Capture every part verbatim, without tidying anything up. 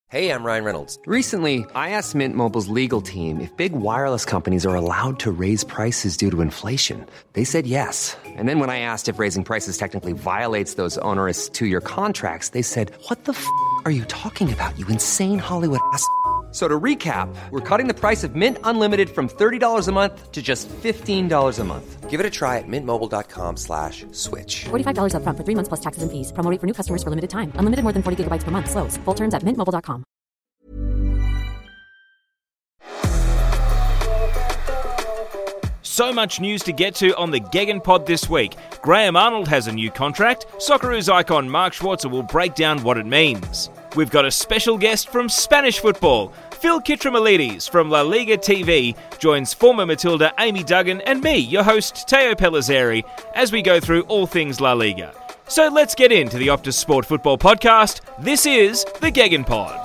Hey, I'm Ryan Reynolds. Recently, I asked Mint Mobile's legal team if big wireless companies are allowed to raise prices due to inflation. They said yes. And then when I asked if raising prices technically violates those onerous two-year contracts, they said, what the f*** are you talking about, you insane Hollywood ass f- So to recap, we're cutting the price of Mint Unlimited from thirty dollars a month to just fifteen dollars a month. Give it a try at mintmobile.com slash switch. forty-five dollars up front for three months plus taxes and fees. Promo rate for new customers for limited time. Unlimited more than forty gigabytes per month. Slows full terms at mint mobile dot com. So much news to get to on the Gegan Pod this week. Graham Arnold has a new contract. Socceroos icon Mark Schwarzer will break down what it means. We've got a special guest from Spanish football. Phil Kitramalides from La Liga T V joins former Matilda Amy Duggan and me, your host Teo Pellizzeri, as we go through all things La Liga. So let's get into the Optus Sport Football Podcast. This is the Gegan Pod.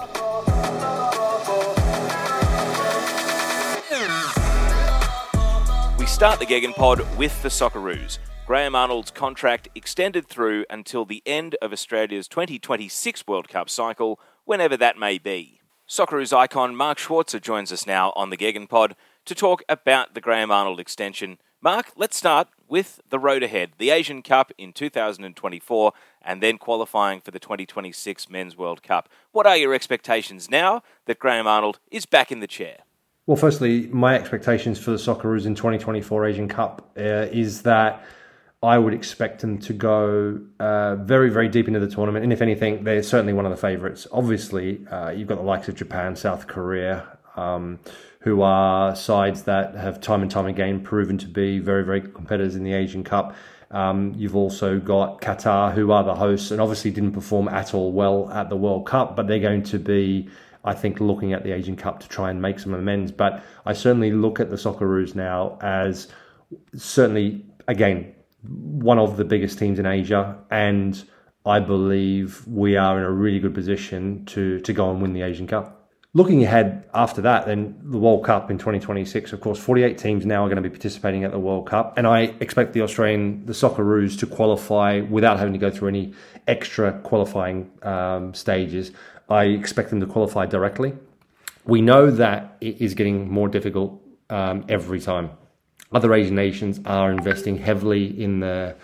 We start the Gegan Pod with the Socceroos. Graham Arnold's contract extended through until the end of Australia's twenty twenty-six World Cup cycle, whenever that may be. Socceroos icon Mark Schwarzer joins us now on the Gegan Pod to talk about the Graham Arnold extension. Mark, let's start with the road ahead. The Asian Cup in two thousand twenty-four and then qualifying for the twenty twenty-six Men's World Cup. What are your expectations now that Graham Arnold is back in the chair? Well, firstly, my expectations for the Socceroos in twenty twenty-four Asian Cup uh, is that I would expect them to go uh, very, very deep into the tournament. And if anything, they're certainly one of the favourites. Obviously, uh, you've got the likes of Japan, South Korea, um, who are sides that have time and time again proven to be very, very competitors in the Asian Cup. Um, you've also got Qatar, who are the hosts, and obviously didn't perform at all well at the World Cup, but they're going to be, I think, looking at the Asian Cup to try and make some amends. But I certainly look at the Socceroos now as certainly, again, one of the biggest teams in Asia, and I believe we are in a really good position to to go and win the Asian Cup. Looking ahead after that, then the World Cup in twenty twenty-six, of course, forty-eight teams now are going to be participating at the World Cup, and I expect the Australian, the Socceroos, to qualify without having to go through any extra qualifying um, stages. I expect them to qualify directly. We know that it is getting more difficult um, every time. Other Asian nations are investing heavily in the,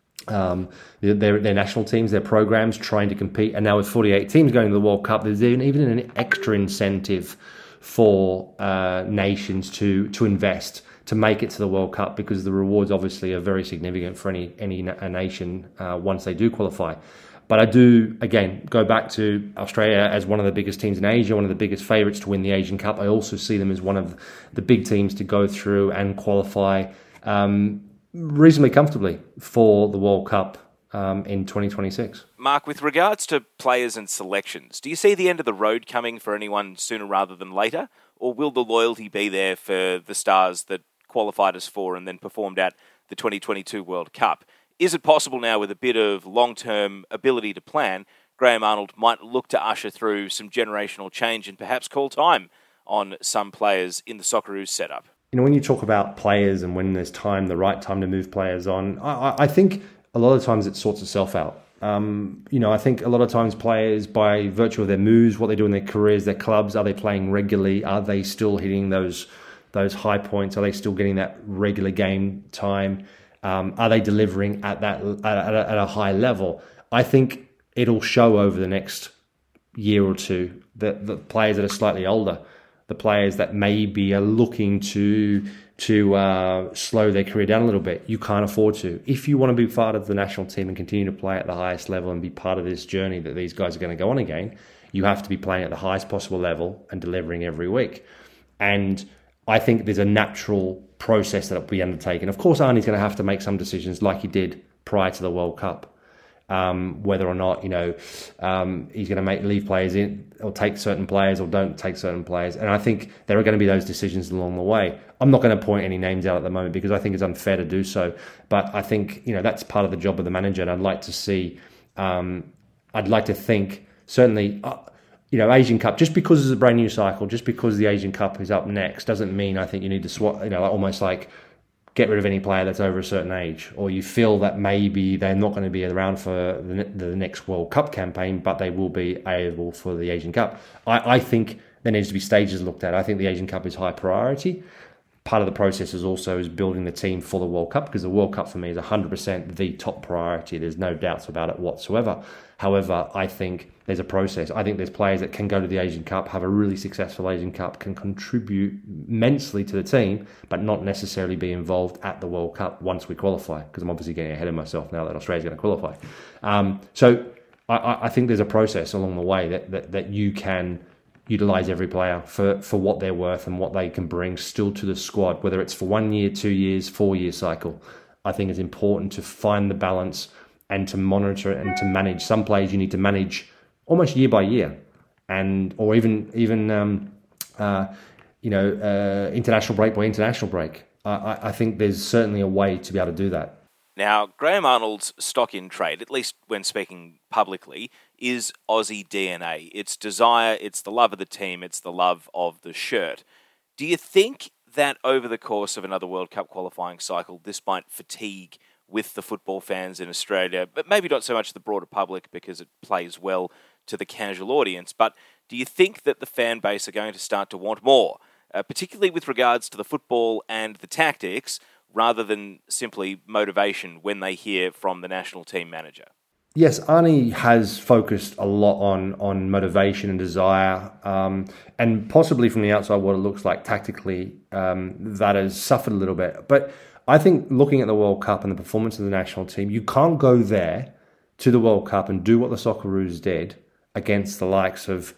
um, their, their national teams, their programs, trying to compete. And now with forty-eight teams going to the World Cup, there's even an extra incentive for uh, nations to to invest to make it to the World Cup, because the rewards obviously are very significant for any any a nation uh, once they do qualify. But I do, again, go back to Australia as one of the biggest teams in Asia, one of the biggest favourites to win the Asian Cup. I also see them as one of the big teams to go through and qualify um, reasonably comfortably for the World Cup um, in twenty twenty-six. Mark, with regards to players and selections, do you see the end of the road coming for anyone sooner rather than later? Or will the loyalty be there for the stars that qualified us for and then performed at the twenty twenty-two World Cup? Is it possible now, with a bit of long-term ability to plan, Graham Arnold might look to usher through some generational change and perhaps call time on some players in the Socceroos setup? You know, when you talk about players and when there's time, the right time to move players on, I, I think a lot of times it sorts itself out. Um, you know, I think a lot of times players, by virtue of their moves, what they do in their careers, their clubs, are they playing regularly? Are they still hitting those those high points? Are they still getting that regular game time? Um, are they delivering at that at a, at a high level? I think it'll show over the next year or two that the players that are slightly older, the players that maybe are looking to to uh, slow their career down a little bit, you can't afford to. If you want to be part of the national team and continue to play at the highest level and be part of this journey that these guys are going to go on again, you have to be playing at the highest possible level and delivering every week. And I think there's a natural process that will be undertaken. Of course, Arnie's going to have to make some decisions like he did prior to the World Cup, um, whether or not, you know, um, he's going to make leave players in or take certain players or don't take certain players. And I think there are going to be those decisions along the way. I'm not going to point any names out at the moment because I think it's unfair to do so. But I think, you know, that's part of the job of the manager. And I'd like to see, um, I'd like to think, certainly, uh, you know, Asian Cup, just because it's a brand new cycle, just because the Asian Cup is up next, doesn't mean I think you need to swap, you know, almost like get rid of any player that's over a certain age, or you feel that maybe they're not going to be around for the, the next World Cup campaign, but they will be able for the Asian Cup. I, I think there needs to be stages looked at. I think the Asian Cup is high priority. Part of the process is also is building the team for the World Cup, because the World Cup for me is one hundred percent the top priority. There's no doubts about it whatsoever. However, I think there's a process. I think there's players that can go to the Asian Cup, have a really successful Asian Cup, can contribute immensely to the team, but not necessarily be involved at the World Cup once we qualify, because I'm obviously getting ahead of myself now that Australia's going to qualify. Um, so I, I think there's a process along the way that, that, that you can utilise every player for, for what they're worth and what they can bring still to the squad, whether it's for one year, two years, four year cycle. I think it's important to find the balance and to monitor it and to manage. Some players you need to manage almost year by year, and or even even um, uh, you know uh, international break by international break. I, I think there's certainly a way to be able to do that. Now, Graham Arnold's stock in trade, at least when speaking publicly, is Aussie D N A. It's desire, it's the love of the team, it's the love of the shirt. Do you think that over the course of another World Cup qualifying cycle, this might fatigue with the football fans in Australia, but maybe not so much the broader public because it plays well to the casual audience, but do you think that the fan base are going to start to want more, uh, particularly with regards to the football and the tactics, rather than simply motivation when they hear from the national team manager? Yes, Arnie has focused a lot on on motivation and desire, um, and possibly from the outside what it looks like tactically, um, that has suffered a little bit. But I think looking at the World Cup and the performance of the national team, you can't go there to the World Cup and do what the Socceroos did against the likes of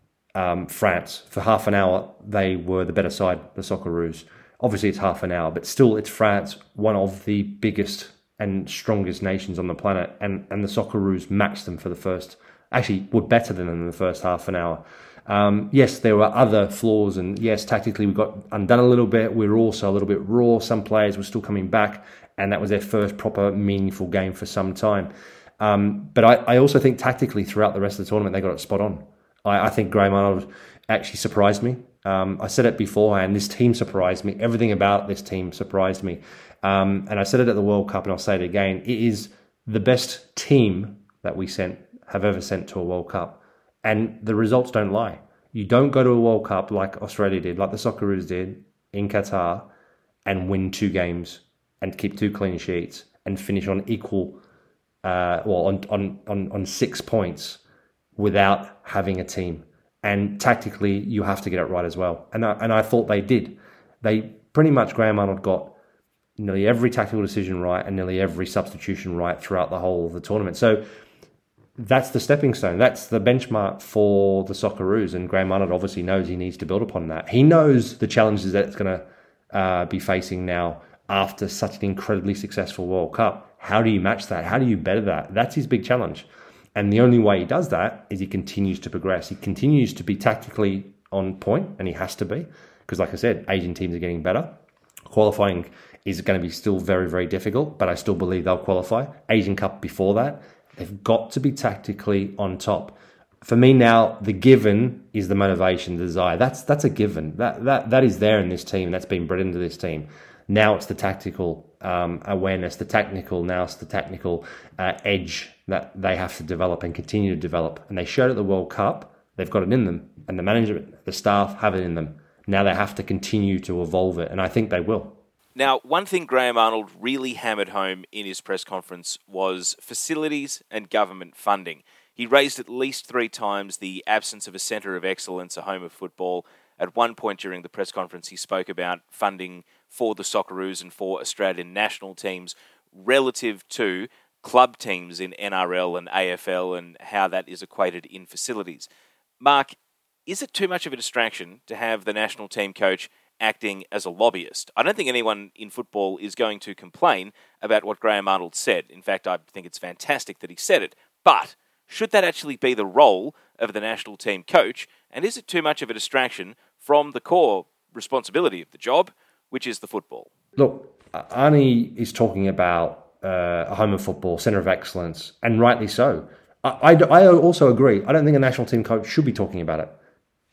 um, France. For half an hour, they were the better side, the Socceroos. Obviously, it's half an hour, but still, it's France, one of the biggest and strongest nations on the planet, and, and the Socceroos matched them for the first, actually were better than them in the first half an hour. Um, yes, there were other flaws, and yes, tactically we got undone a little bit. We were also a little bit raw. Some players were still coming back, and that was their first proper meaningful game for some time. Um, but I, I also think tactically throughout the rest of the tournament, they got it spot on. I, I think Graham Arnold actually surprised me. Um, I said it beforehand, this team surprised me. Everything about this team surprised me. Um, and I said it at the World Cup, and I'll say it again. It is the best team that we sent have ever sent to a World Cup. And the results don't lie. You don't go to a World Cup like Australia did, like the Socceroos did in Qatar, and win two games and keep two clean sheets and finish on equal, uh, well, on, on, on, on six points without having a team. And tactically, you have to get it right as well. And I, and I thought they did. They pretty much, Graham Arnold got nearly every tactical decision right and nearly every substitution right throughout the whole of the tournament. So that's the stepping stone. That's the benchmark for the Socceroos. And Graham Arnold obviously knows he needs to build upon that. He knows the challenges that it's going to uh, be facing now after such an incredibly successful World Cup. How do you match that? How do you better that? That's his big challenge. And the only way he does that is he continues to progress. He continues to be tactically on point, and he has to be. Because like I said, Asian teams are getting better. Qualifying is going to be still very, very difficult, but I still believe they'll qualify. Asian Cup before that, they've got to be tactically on top. For me now, the given is the motivation, the desire. That's that's a given. That that that is there in this team. That's been bred into this team. Now it's the tactical um, awareness, the technical, now it's the technical uh, edge that they have to develop and continue to develop. And they showed at the World Cup, they've got it in them. And the management, the staff have it in them. Now they have to continue to evolve it. And I think they will. Now, one thing Graham Arnold really hammered home in his press conference was facilities and government funding. He raised at least three times the absence of a centre of excellence, a home of football. At one point during the press conference, he spoke about funding for the Socceroos and for Australian national teams relative to club teams in N R L and A F L and how that is equated in facilities. Mark, is it too much of a distraction to have the national team coach acting as a lobbyist? I don't think anyone in football is going to complain about what Graham Arnold said. In fact, I think it's fantastic that he said it. But should that actually be the role of the national team coach? And is it too much of a distraction from the core responsibility of the job, which is the football? Look, Arnie is talking about uh, a home of football, centre of excellence, and rightly so. I, I, I also agree. I don't think a national team coach should be talking about it.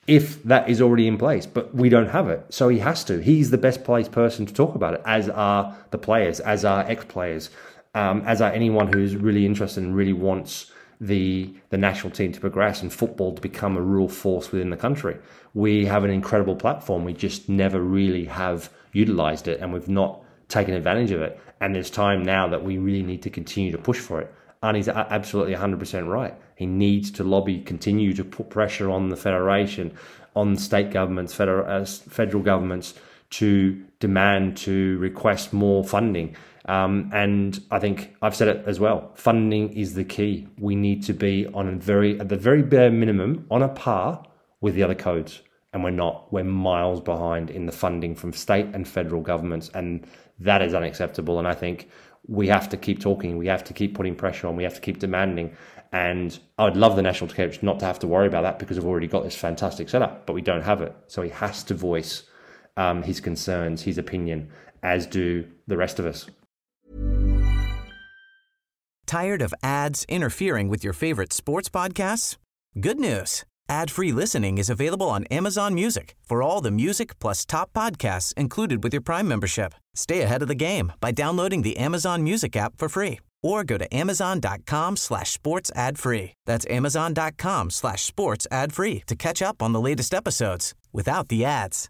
if that is already in place, but we don't have it. So he has to. He's the best placed person to talk about it, as are the players, as are ex-players, um, as are anyone who's really interested and really wants the the national team to progress and football to become a real force within the country. We have an incredible platform. We just never really have utilised it, and we've not taken advantage of it. And there's time now that we really need to continue to push for it. Arnie's absolutely one hundred percent right. He needs to lobby, continue to put pressure on the federation, on state governments, federal, uh, federal governments to demand, to request more funding. Um, and I think I've said it as well. Funding is the key. We need to be on a very, at the very bare minimum, on a par with the other codes. And we're not. We're miles behind in the funding from state and federal governments. And that is unacceptable. And I think we have to keep talking. We have to keep putting pressure on. We have to keep demanding. And I would love the national coach not to have to worry about that because we've already got this fantastic setup, but we don't have it. So he has to voice um, his concerns, his opinion, as do the rest of us. Tired of ads interfering with your favorite sports podcasts? Good news. Ad-free listening is available on Amazon Music for all the music plus top podcasts included with your Prime membership. Stay ahead of the game by downloading the Amazon Music app for free or go to amazon.com slash sports ad free. That's amazon.com slash sports ad free to catch up on the latest episodes without the ads.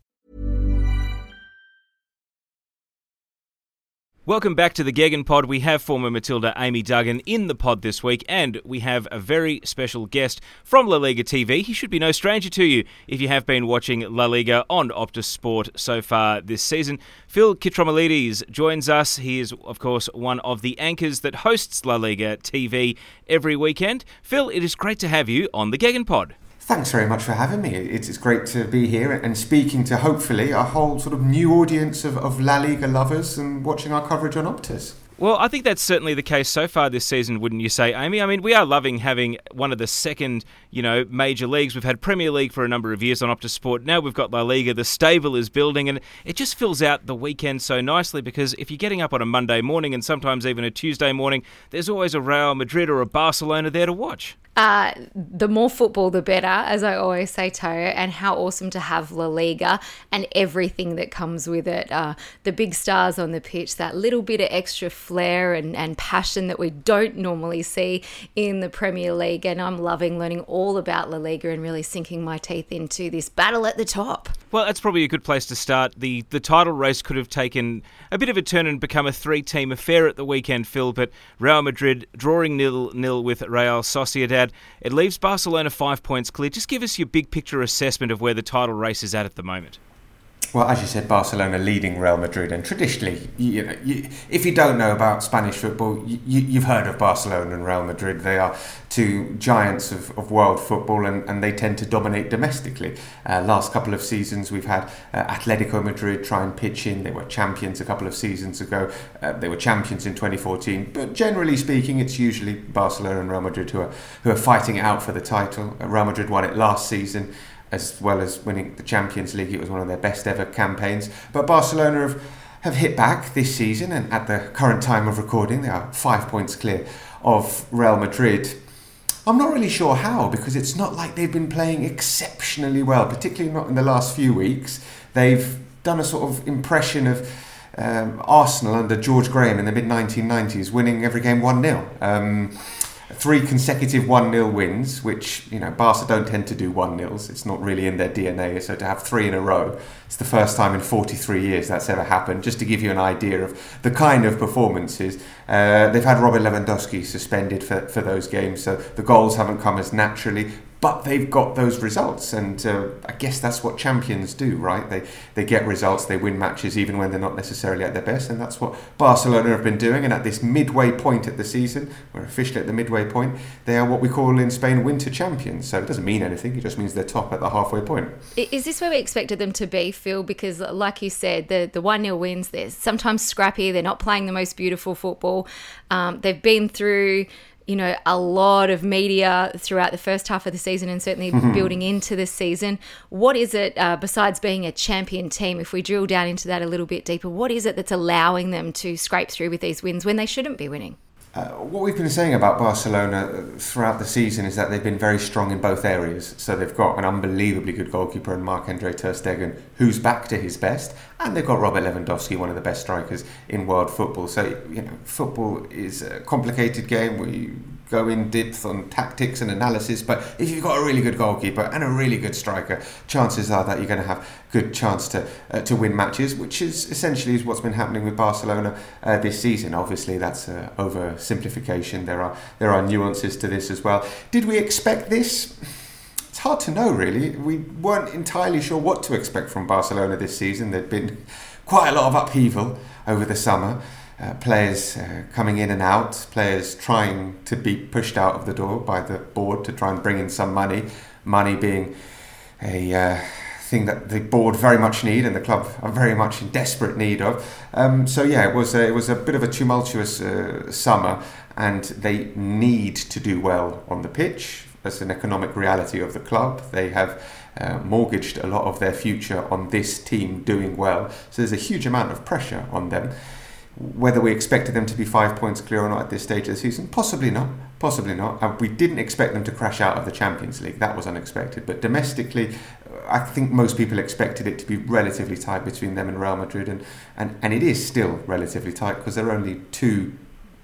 Welcome back to the Gegan Pod. We have former Matilda Amy Duggan in the pod this week, and we have a very special guest from La Liga T V. He should be no stranger to you if you have been watching La Liga on Optus Sport so far this season. Phil Kitromilides joins us. He is, of course, one of the anchors that hosts La Liga T V every weekend. Phil, it is great to have you on the Gegan Pod. Thanks very much for having me. It's, it's great to be here and speaking to, hopefully, a whole sort of new audience of, of La Liga lovers and watching our coverage on Optus. Well, I think that's certainly the case so far this season, wouldn't you say, Amy? I mean, we are loving having one of the second, you know, major leagues. We've had Premier League for a number of years on Optus Sport. Now we've got La Liga. The stable is building, and it just fills out the weekend so nicely because if you're getting up on a Monday morning and sometimes even a Tuesday morning, there's always a Real Madrid or a Barcelona there to watch. Uh, the more football, the better, as I always say, Toe, and how awesome to have La Liga and everything that comes with it. Uh, the big stars on the pitch, that little bit of extra flair and, and passion that we don't normally see in the Premier League. And I'm loving learning all about La Liga and really sinking my teeth into this battle at the top. Well, that's probably a good place to start. The the title race could have taken a bit of a turn and become a three-team affair at the weekend, Phil, but Real Madrid drawing nil-nil with Real Sociedad. It leaves Barcelona five points clear. Just give us your big picture assessment of where the title race is at at the moment. Well, as you said, Barcelona leading Real Madrid, and traditionally, you know, you, if you don't know about Spanish football, you, you've heard of Barcelona and Real Madrid. They are two giants of, of world football, and, and they tend to dominate domestically. Uh, last couple of seasons, we've had uh, Atletico Madrid try and pitch in. They were champions a couple of seasons ago. Uh, they were champions in twenty fourteen. But generally speaking, it's usually Barcelona and Real Madrid who are who are fighting it out for the title. Uh, Real Madrid won it last season, as well as winning the Champions League. It was one of their best ever campaigns. But Barcelona have, have hit back this season, and at the current time of recording, they are five points clear of Real Madrid. I'm not really sure how, because it's not like they've been playing exceptionally well, particularly not in the last few weeks. They've done a sort of impression of um, Arsenal under George Graham in the mid nineteen nineties, winning every game one nil. Um, Three consecutive one nil wins, which, you know, Barca don't tend to do one nils. It's not really in their D N A. So to have three in a row, it's the first time in forty-three years that's ever happened. Just to give you an idea of the kind of performances. Uh, they've had Robert Lewandowski suspended for, for those games, so the goals haven't come as naturally. But they've got those results, and uh, I guess that's what champions do, right? They they get results, they win matches even when they're not necessarily at their best, and that's what Barcelona have been doing. And at this midway point at the season, we're officially at the midway point, they are what we call in Spain winter champions. So it doesn't mean anything, it just means they're top at the halfway point. Is this where we expected them to be, Phil? Because like you said, the, the one nil wins, they're sometimes scrappy, they're not playing the most beautiful football. Um, they've been through, you know, a lot of media throughout the first half of the season and certainly mm-hmm. building into this season. What is it, uh, besides being a champion team, if we drill down into that a little bit deeper, what is it that's allowing them to scrape through with these wins when they shouldn't be winning? Uh, what we've been saying about Barcelona throughout the season is that they've been very strong in both areas. So they've got an unbelievably good goalkeeper in Marc-Andre ter Stegen, who's back to his best, and they've got Robert Lewandowski, one of the best strikers in world football. So, you know, football is a complicated game where you go in depth on tactics and analysis, but if you've got a really good goalkeeper and a really good striker, chances are that you're going to have good chance to uh, to win matches, which is essentially is what's been happening with Barcelona uh, this season. Obviously, that's uh, oversimplification. There are there are nuances to this as well. Did we expect this? It's hard to know, really. We weren't entirely sure what to expect from Barcelona this season. There'd been quite a lot of upheaval over the summer. Uh, players uh, coming in and out, players trying to be pushed out of the door by the board to try and bring in some money, money being a uh, thing that the board very much need and the club are very much in desperate need of. Um, so yeah, it was a, it was a bit of a tumultuous uh, summer, and they need to do well on the pitch. That's an economic reality of the club. They have uh, mortgaged a lot of their future on this team doing well, so there's a huge amount of pressure on them. Whether we expected them to be five points clear or not at this stage of the season, possibly not, possibly not. And we didn't expect them to crash out of the Champions League. That was unexpected. But domestically, I think most people expected it to be relatively tight between them and Real Madrid. And, and, and it is still relatively tight because they're only two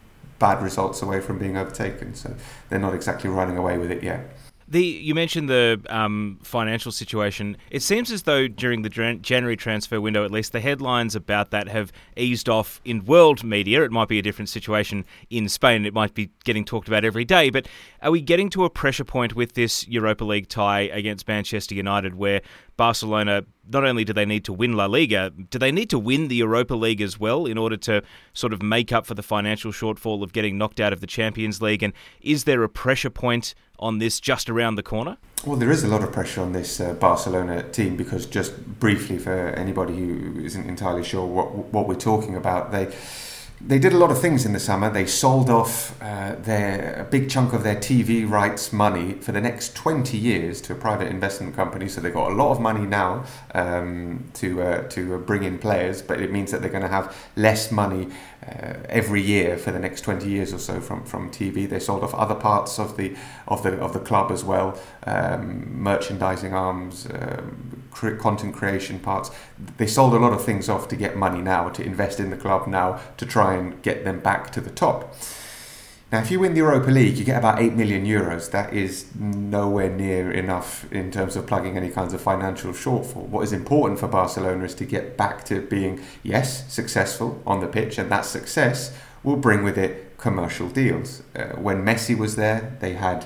bad results away from being overtaken. So they're not exactly running away with it yet. The you mentioned the um, financial situation. It seems as though during the January transfer window, at least, the headlines about that have eased off in world media. It might be a different situation in Spain. It might be getting talked about every day. But are we getting to a pressure point with this Europa League tie against Manchester United where Barcelona, not only do they need to win La Liga, do they need to win the Europa League as well in order to sort of make up for the financial shortfall of getting knocked out of the Champions League? And is there a pressure point on this just around the corner? Well, there is a lot of pressure on this uh, Barcelona team because, just briefly for anybody who isn't entirely sure what what we're talking about, they they did a lot of things in the summer. They sold off uh, their a big chunk of their T V rights money for the next twenty years to a private investment company. So they got a lot of money now um, to uh, to bring in players, but it means that they're going to have less money uh, every year for the next twenty years or so from, from T V. They sold off other parts of the of the of the club as well, um, merchandising arms, um, cre- content creation parts. They sold a lot of things off to get money now, to invest in the club now, to try and get them back to the top. Now, if you win the Europa League, you get about eight million euros. That is nowhere near enough in terms of plugging any kinds of financial shortfall. What is important for Barcelona is to get back to being, yes, successful on the pitch, and that success will bring with it commercial deals. Uh, when Messi was there, they had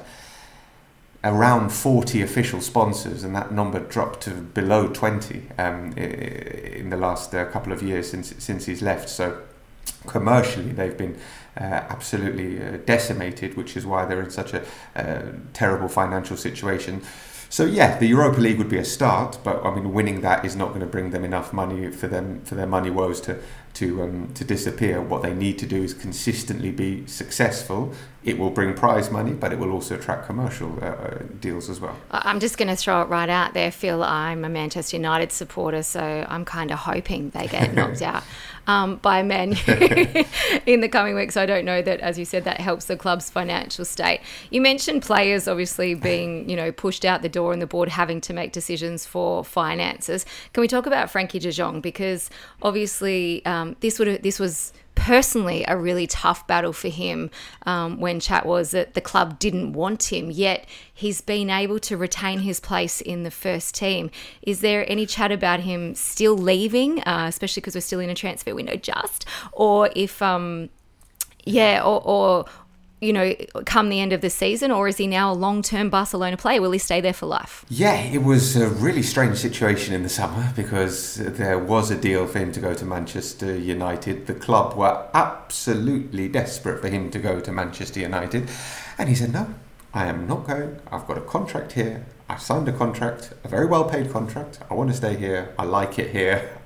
around forty official sponsors, and that number dropped to below twenty um, in the last uh, couple of years since since he's left. So commercially, they've been uh, absolutely uh, decimated, which is why they're in such a uh, terrible financial situation. So yeah, the Europa League would be a start, but I mean, winning that is not going to bring them enough money for them for their money woes to to um, to disappear. What they need to do is consistently be successful. It will bring prize money, but it will also attract commercial uh, deals as well. I'm just going to throw it right out there, Phil. I'm a Manchester United supporter, so I'm kind of hoping they get knocked out um, by Man U in the coming weeks. I don't know that, as you said, that helps the club's financial state. You mentioned players obviously being, you know, pushed out the door and the board having to make decisions for finances. Can we talk about Frankie de Jong? Because obviously um, this would this was personally a really tough battle for him um, when chat was that the club didn't want him, yet he's been able to retain his place in the first team. Is there any chat about him still leaving, uh, especially because we're still in a transfer window just, or if, um, yeah, or, or you know, come the end of the season, or is he now a long-term Barcelona player? Will he stay there for life? Yeah, it was a really strange situation in the summer because there was a deal for him to go to Manchester United. The club were absolutely desperate for him to go to Manchester United. And he said, no, I am not going. I've got a contract here. I've signed a contract, a very well-paid contract. I want to stay here. I like it here.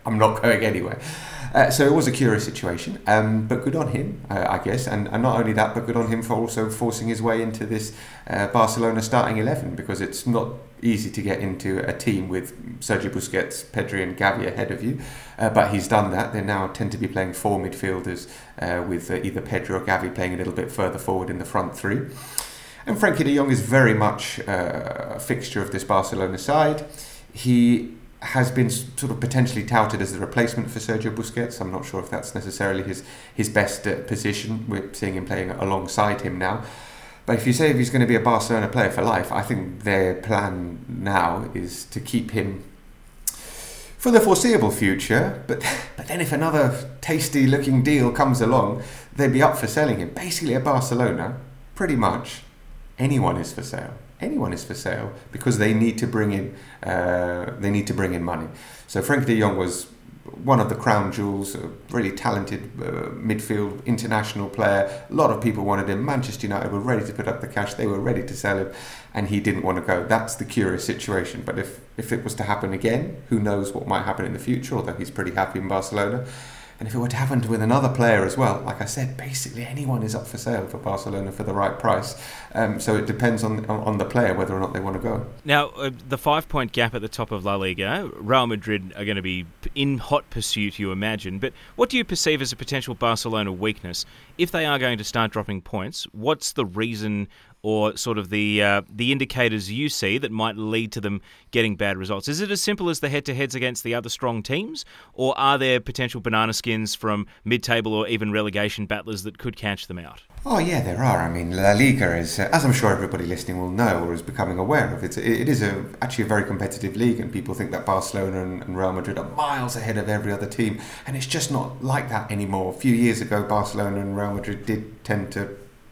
I'm not going anywhere. Uh, so it was a curious situation, um, but good on him, uh, I guess. And, and not only that, but good on him for also forcing his way into this uh, Barcelona starting eleven, because it's not easy to get into a team with Sergio Busquets, Pedri and Gavi ahead of you. Uh, but he's done that. They now tend to be playing four midfielders uh, with uh, either Pedri or Gavi playing a little bit further forward in the front three. And Frenkie de Jong is very much uh, a fixture of this Barcelona side. He has been sort of potentially touted as the replacement for Sergio Busquets. I'm not sure if that's necessarily his his best uh, position. We're seeing him playing alongside him now. But if you say if he's going to be a Barcelona player for life, I think their plan now is to keep him for the foreseeable future. But but then if another tasty looking deal comes along, they'd be up for selling him. Basically at Barcelona, pretty much anyone is for sale. Anyone is for sale because they need to bring in uh, they need to bring in money. So Frenkie de Jong was one of the crown jewels, a really talented uh, midfield international player. A lot of people wanted him. Manchester United were ready to put up the cash. They were ready to sell him, and he didn't want to go. That's the curious situation. But if if it was to happen again, who knows what might happen in the future? Although he's pretty happy in Barcelona. And if it were to happen with another player as well, like I said, basically anyone is up for sale for Barcelona for the right price. Um, so it depends on, on on the player whether or not they want to go. Now, uh, the five-point gap at the top of La Liga, Real Madrid are going to be in hot pursuit, you imagine. But what do you perceive as a potential Barcelona weakness? If they are going to start dropping points, what's the reason or sort of the uh, the indicators you see that might lead to them getting bad results? Is it as simple as the head-to-heads against the other strong teams, or are there potential banana skins from mid-table or even relegation battlers that could catch them out? Oh yeah, there are. I mean, La Liga is, uh, as I'm sure everybody listening will know or is becoming aware of, it's, it is a, actually a very competitive league, and people think that Barcelona and, and Real Madrid are miles ahead of every other team, and it's just not like that anymore. A few years ago, Barcelona and Real Madrid did tend to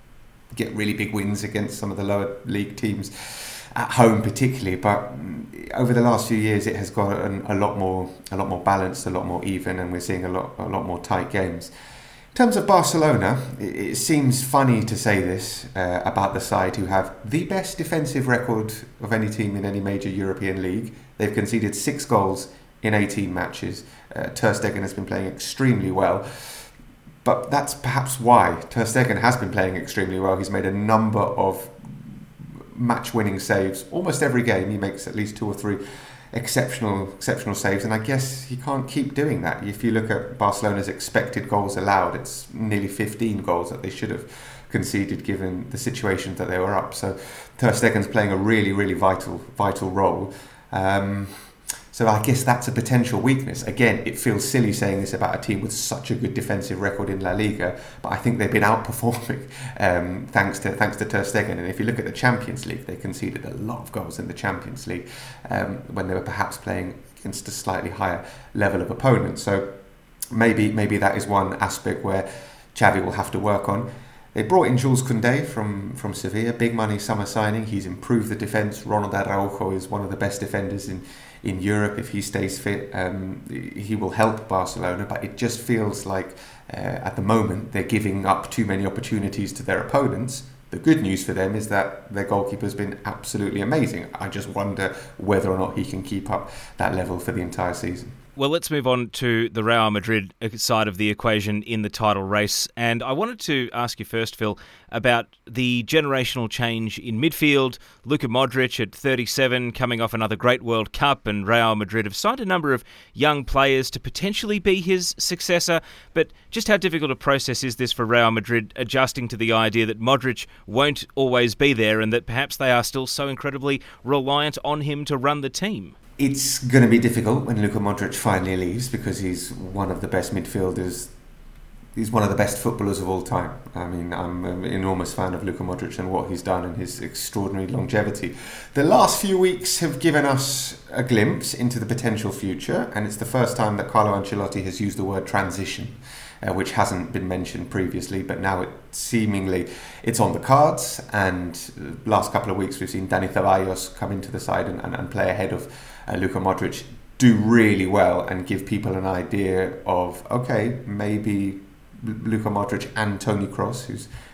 get really big wins against some of the lower league teams at home particularly, but over the last few years it has gotten a lot more a lot more balanced, a lot more even, and we're seeing a lot a lot more tight games. In terms of Barcelona, it, it seems funny to say this uh, about the side who have the best defensive record of any team in any major European league. They've conceded six goals in eighteen matches. uh, Ter Stegen has been playing extremely well. But that's perhaps why Ter Stegen has been playing extremely well. He's made a number of match-winning saves. Almost every game he makes at least two or three exceptional exceptional saves, and I guess he can't keep doing that. If you look at Barcelona's expected goals allowed, it's nearly fifteen goals that they should have conceded given the situation that they were up. So Ter Stegen's playing a really, really vital vital role. Um, So I guess that's a potential weakness. Again, it feels silly saying this about a team with such a good defensive record in La Liga, but I think they've been outperforming um, thanks to thanks to Ter Stegen. And if you look at the Champions League, they conceded a lot of goals in the Champions League um, when they were perhaps playing against a slightly higher level of opponent. So maybe maybe that is one aspect where Xavi will have to work on. They brought in Jules Koundé from, from Sevilla, big money summer signing. He's improved the defence. Ronald Araujo is one of the best defenders in, in Europe. If he stays fit, um, he will help Barcelona. But it just feels like uh, at the moment they're giving up too many opportunities to their opponents. The good news for them is that their goalkeeper's been absolutely amazing. I just wonder whether or not he can keep up that level for the entire season. Well, let's move on to the Real Madrid side of the equation in the title race. And I wanted to ask you first, Phil, about the generational change in midfield. Luka Modric at thirty-seven, coming off another great World Cup, and Real Madrid have signed a number of young players to potentially be his successor. But just how difficult a process is this for Real Madrid, adjusting to the idea that Modric won't always be there and that perhaps they are still so incredibly reliant on him to run the team? It's going to be difficult when Luka Modric finally leaves, because he's one of the best midfielders. He's one of the best footballers of all time. I mean, I'm an enormous fan of Luka Modric and what he's done and his extraordinary longevity. The last few weeks have given us a glimpse into the potential future, and it's the first time that Carlo Ancelotti has used the word transition, uh, which hasn't been mentioned previously, but now it seemingly it's on the cards. And the last couple of weeks we've seen Dani Ceballos come into the side and, and, and play ahead of Uh, Luka Modric, do really well and give people an idea of, okay, maybe Luka Modric and Toni Kroos, who's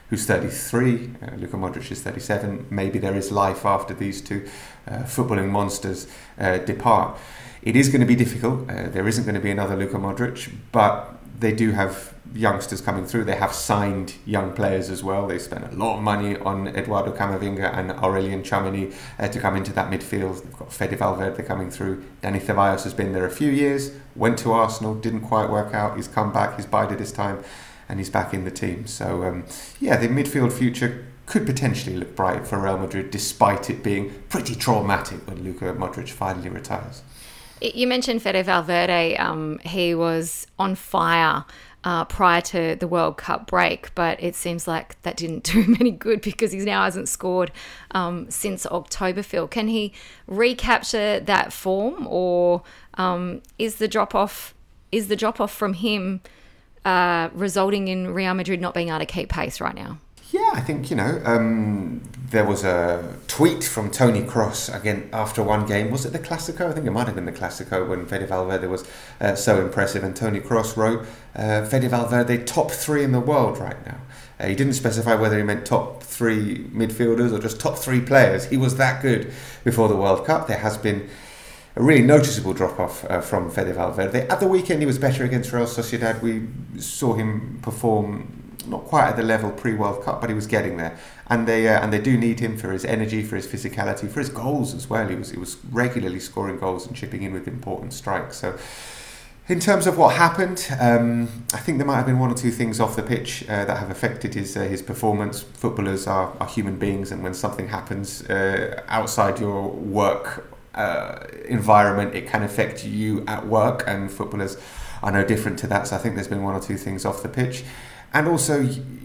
who's thirty-three. Uh, Luka Modric is thirty-seven. Maybe there is life after these two uh, footballing monsters uh, depart. It is going to be difficult. Uh, there isn't going to be another Luka Modric, but they do have youngsters coming through. They have signed young players as well. They spent a lot of money on Eduardo Camavinga and Aurelien Tchouameni uh, to come into that midfield. They've got Fede Valverde coming through. Dani Ceballos has been there a few years, went to Arsenal, didn't quite work out. He's come back, he's bided his time, and he's back in the team. So, um, yeah, the midfield future could potentially look bright for Real Madrid, despite it being pretty traumatic when Luka Modric finally retires. You mentioned Fede Valverde. Um, he was on fire uh, prior to the World Cup break, but it seems like that didn't do him any good because he now hasn't scored um, since October. Phil, can he recapture that form, or um, is the drop off is the drop off from him uh, resulting in Real Madrid not being able to keep pace right now? Yeah, I think, you know, um, there was a tweet from Toni Kroos again after one game. Was it the Clásico? I think it might have been the Clásico when Fede Valverde was uh, so impressive. And Toni Kroos wrote, uh, Fede Valverde top three in the world right now. Uh, he didn't specify whether he meant top three midfielders or just top three players. He was that good before the World Cup. There has been a really noticeable drop-off uh, from Fede Valverde. At the weekend, he was better against Real Sociedad. We saw him perform not quite at the level pre-World Cup, but he was getting there, and they uh, and they do need him for his energy, for his physicality, for his goals as well. He was he was regularly scoring goals and chipping in with important strikes. So, in terms of what happened, um, I think there might have been one or two things off the pitch uh, that have affected his uh, his performance. Footballers are, are human beings, and when something happens uh, outside your work uh, environment, it can affect you at work, and footballers are no different to that. So I think there's been one or two things off the pitch. And also,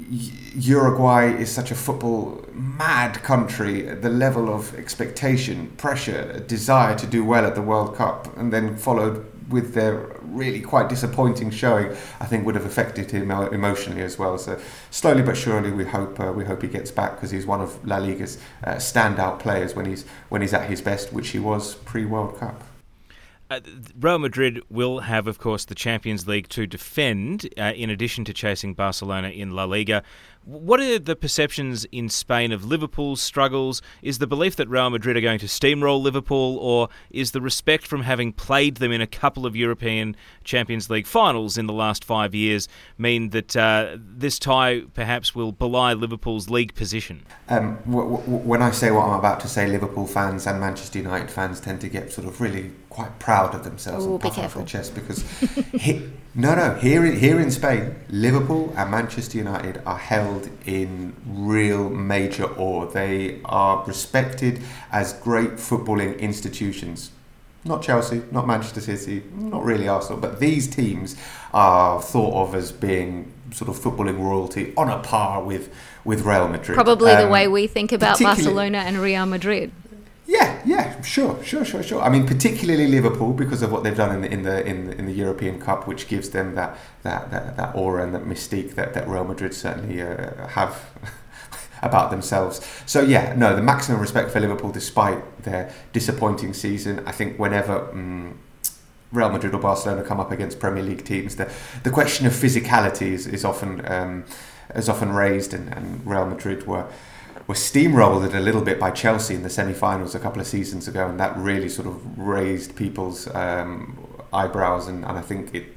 Uruguay is such a football-mad country. The level of expectation, pressure, desire to do well at the World Cup, and then followed with their really quite disappointing showing, I think would have affected him emotionally as well. So slowly but surely, we hope uh, we hope he gets back, because he's one of La Liga's uh, standout players when he's when he's at his best, which he was pre-World Cup. Uh, Real Madrid will have, of course, the Champions League to defend, uh, in addition to chasing Barcelona in La Liga. What are the perceptions in Spain of Liverpool's struggles? Is the belief that Real Madrid are going to steamroll Liverpool, or is the respect from having played them in a couple of European Champions League finals in the last five years mean that uh, this tie perhaps will belie Liverpool's league position? Um, w- w- when I say what I'm about to say, Liverpool fans and Manchester United fans tend to get sort of really quite proud of themselves. Ooh, and puff be out their careful. chest because he, no, no, here here in Spain, Liverpool and Manchester United are held in real major awe. They are respected as great footballing institutions. Not Chelsea, not Manchester City, not really Arsenal, but these teams are thought of as being sort of footballing royalty on a par with, with Real Madrid. Probably Um, the way we think about particularly- Barcelona and Real Madrid. Yeah, yeah, sure, sure, sure, sure. I mean, particularly Liverpool, because of what they've done in the in the in the, in the European Cup, which gives them that that, that, that aura and that mystique that, that Real Madrid certainly uh, have about themselves. So yeah, no, the maximum respect for Liverpool, despite their disappointing season. I think whenever um, Real Madrid or Barcelona come up against Premier League teams, the the question of physicality is, is often um, is often raised, and, and Real Madrid were. were steamrolled a little bit by Chelsea in the semi-finals a couple of seasons ago, and that really sort of raised people's um, eyebrows, and, and I think it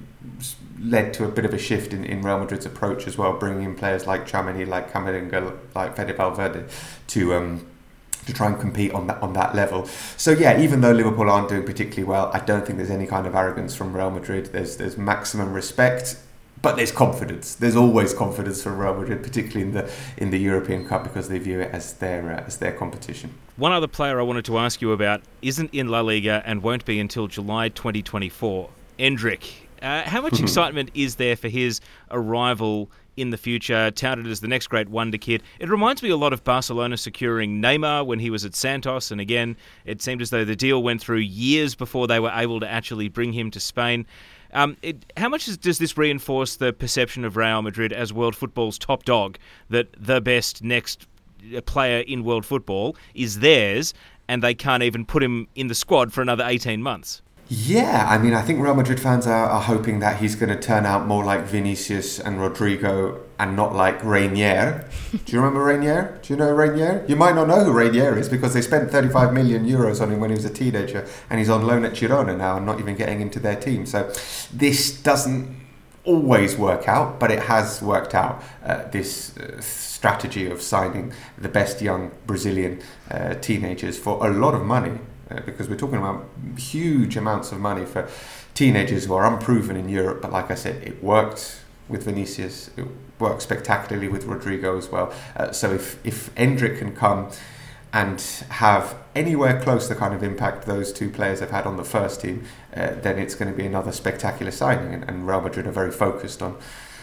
led to a bit of a shift in, in Real Madrid's approach as well, bringing in players like Tchouameni, like Camavinga, like Fede Valverde to um, to try and compete on that on that level. So yeah, even though Liverpool aren't doing particularly well, I don't think there's any kind of arrogance from Real Madrid. There's there's maximum respect. But there's confidence. There's always confidence from Real Madrid, particularly in the in the European Cup, because they view it as their uh, as their competition. One other player I wanted to ask you about isn't in La Liga and won't be until July twenty twenty-four. Endrick. Uh, how much excitement is there for his arrival in the future, touted as the next great wonder kid? It reminds me a lot of Barcelona securing Neymar when he was at Santos, and again, it seemed as though the deal went through years before they were able to actually bring him to Spain. Um, it, how much is, does this reinforce the perception of Real Madrid as world football's top dog, that the best next player in world football is theirs, and they can't even put him in the squad for another eighteen months? Yeah, I mean, I think Real Madrid fans are, are hoping that he's going to turn out more like Vinicius and Rodrigo and not like Reinier. Do you remember Reinier? Do you know Reinier? You might not know who Reinier is because they spent thirty-five million euros on him when he was a teenager, and he's on loan at Girona now and not even getting into their team. So this doesn't always work out, but it has worked out, uh, this uh, strategy of signing the best young Brazilian uh, teenagers for a lot of money. Uh, because we're talking about huge amounts of money for teenagers who are unproven in Europe. But like I said, it worked with Vinicius. It worked spectacularly with Rodrigo as well. Uh, so if, if Endrick can come and have anywhere close to the kind of impact those two players have had on the first team, uh, then it's going to be another spectacular signing. And, and Real Madrid are very focused on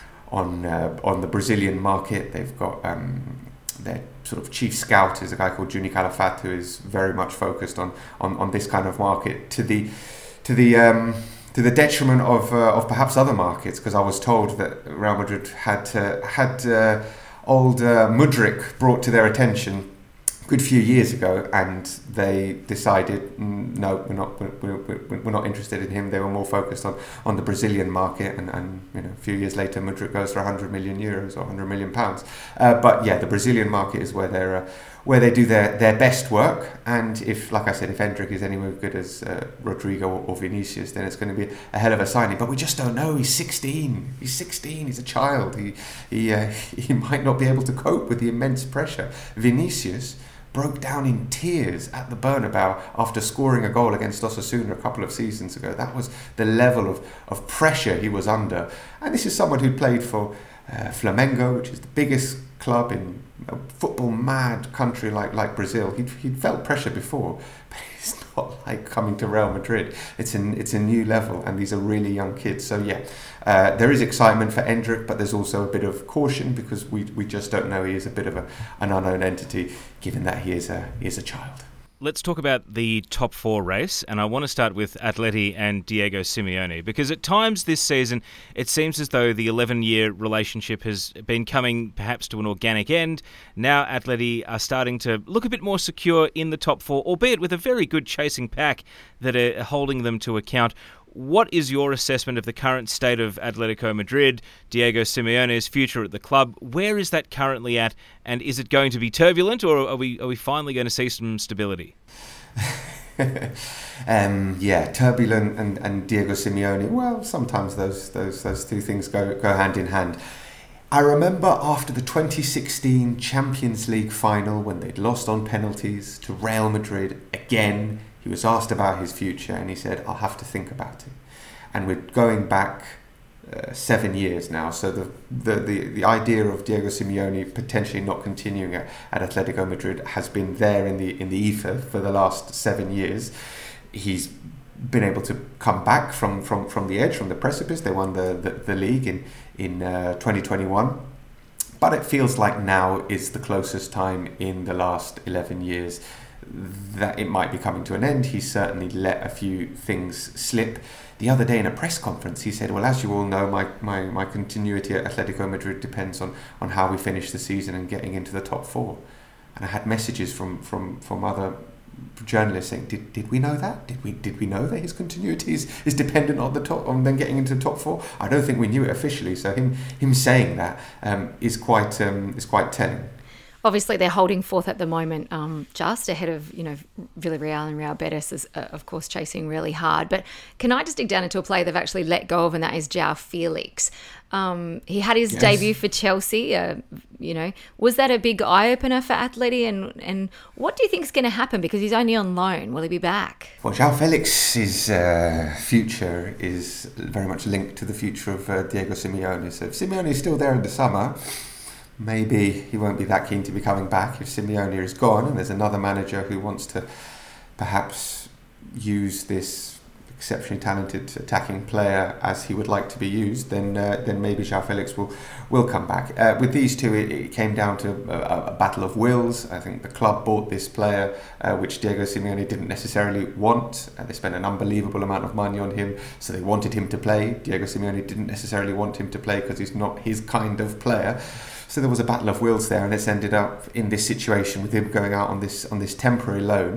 on uh, on the Brazilian market. They've got um, their sort of chief scout is a guy called Juni Calafat, who is very much focused on, on, on this kind of market to the to the um, to the detriment of uh, of perhaps other markets. Because I was told that Real Madrid had uh, had uh, old uh, Mudryk brought to their attention a good few years ago, and they decided no, we're not we're, we're, we're not interested in him. They were more focused on, on the Brazilian market, and, and you know, a few years later Mudryk goes for one hundred million euros or one hundred million pounds. Uh, but yeah, the Brazilian market is where they're uh, where they do their, their best work. And if, like I said, if Endrick is anywhere good as uh, Rodrigo or, or Vinicius, then it's going to be a hell of a signing. But we just don't know. He's sixteen. He's sixteen. He's a child. He he uh, he might not be able to cope with the immense pressure. Vinicius broke down in tears at the Bernabeu after scoring a goal against Osasuna a couple of seasons ago. That was the level of, of pressure he was under. And this is someone who played for uh, Flamengo, which is the biggest club in a football-mad country like, like Brazil. He'd, he'd felt pressure before, but it's not like coming to Real Madrid. It's, an, it's a new level, and these are really young kids. So yeah, uh, there is excitement for Endrick, but there's also a bit of caution because we we just don't know. He is a bit of a, an unknown entity, given that he is a he is a child. Let's talk about the top four race, and I want to start with Atleti and Diego Simeone, because at times this season it seems as though the eleven-year relationship has been coming perhaps to an organic end. Now Atleti are starting to look a bit more secure in the top four, albeit with a very good chasing pack that are holding them to account. What is your assessment of the current state of Atletico Madrid, Diego Simeone's future at the club? Where is that currently at, and is it going to be turbulent, or are we are we finally going to see some stability? um, yeah, turbulent and, and Diego Simeone. Well, sometimes those those those two things go go hand in hand. I remember after the twenty sixteen Champions League final, when they'd lost on penalties to Real Madrid again. He was asked about his future, and he said, I'll have to think about it. And we're going back uh, seven years now. So the, the, the, the idea of Diego Simeone potentially not continuing at, at Atletico Madrid has been there in the in the ether for the last seven years. He's been able to come back from, from, from the edge, from the precipice. They won the, the, the league in, in uh, twenty twenty-one. But it feels like now is the closest time in the last eleven years that it might be coming to an end. He's certainly let a few things slip. The other day in a press conference, he said, well, as you all know, my, my, my continuity at Atletico Madrid depends on, on how we finish the season and getting into the top four. And I had messages from, from, from other journalists saying, did did we know that? Did we did we know that his continuity is, is dependent on the top on then getting into the top four? I don't think we knew it officially. So him him saying that um, is quite um, is quite telling. Obviously, they're holding fourth at the moment, um, just ahead of, you know, Villarreal and Real Betis is, uh, of course, chasing really hard. But can I just dig down into a player they've actually let go of, and that is João Felix. Um, he had his yes. debut for Chelsea. Uh, you know, was that a big eye-opener for Atleti? And, and what do you think is going to happen? Because he's only on loan. Will he be back? Well, João Felix's uh, future is very much linked to the future of uh, Diego Simeone. So if Simeone is still there in the summer, maybe he won't be that keen to be coming back. If Simeone is gone and there's another manager who wants to perhaps use this exceptionally talented attacking player as he would like to be used, then uh, then maybe João Felix will will come back. Uh, with these two, it, it came down to a, a battle of wills. I think the club bought this player, uh, which Diego Simeone didn't necessarily want. Uh, they spent an unbelievable amount of money on him, so they wanted him to play. Diego Simeone didn't necessarily want him to play because he's not his kind of player. So there was a battle of wills there, and it's ended up in this situation with him going out on this on this temporary loan.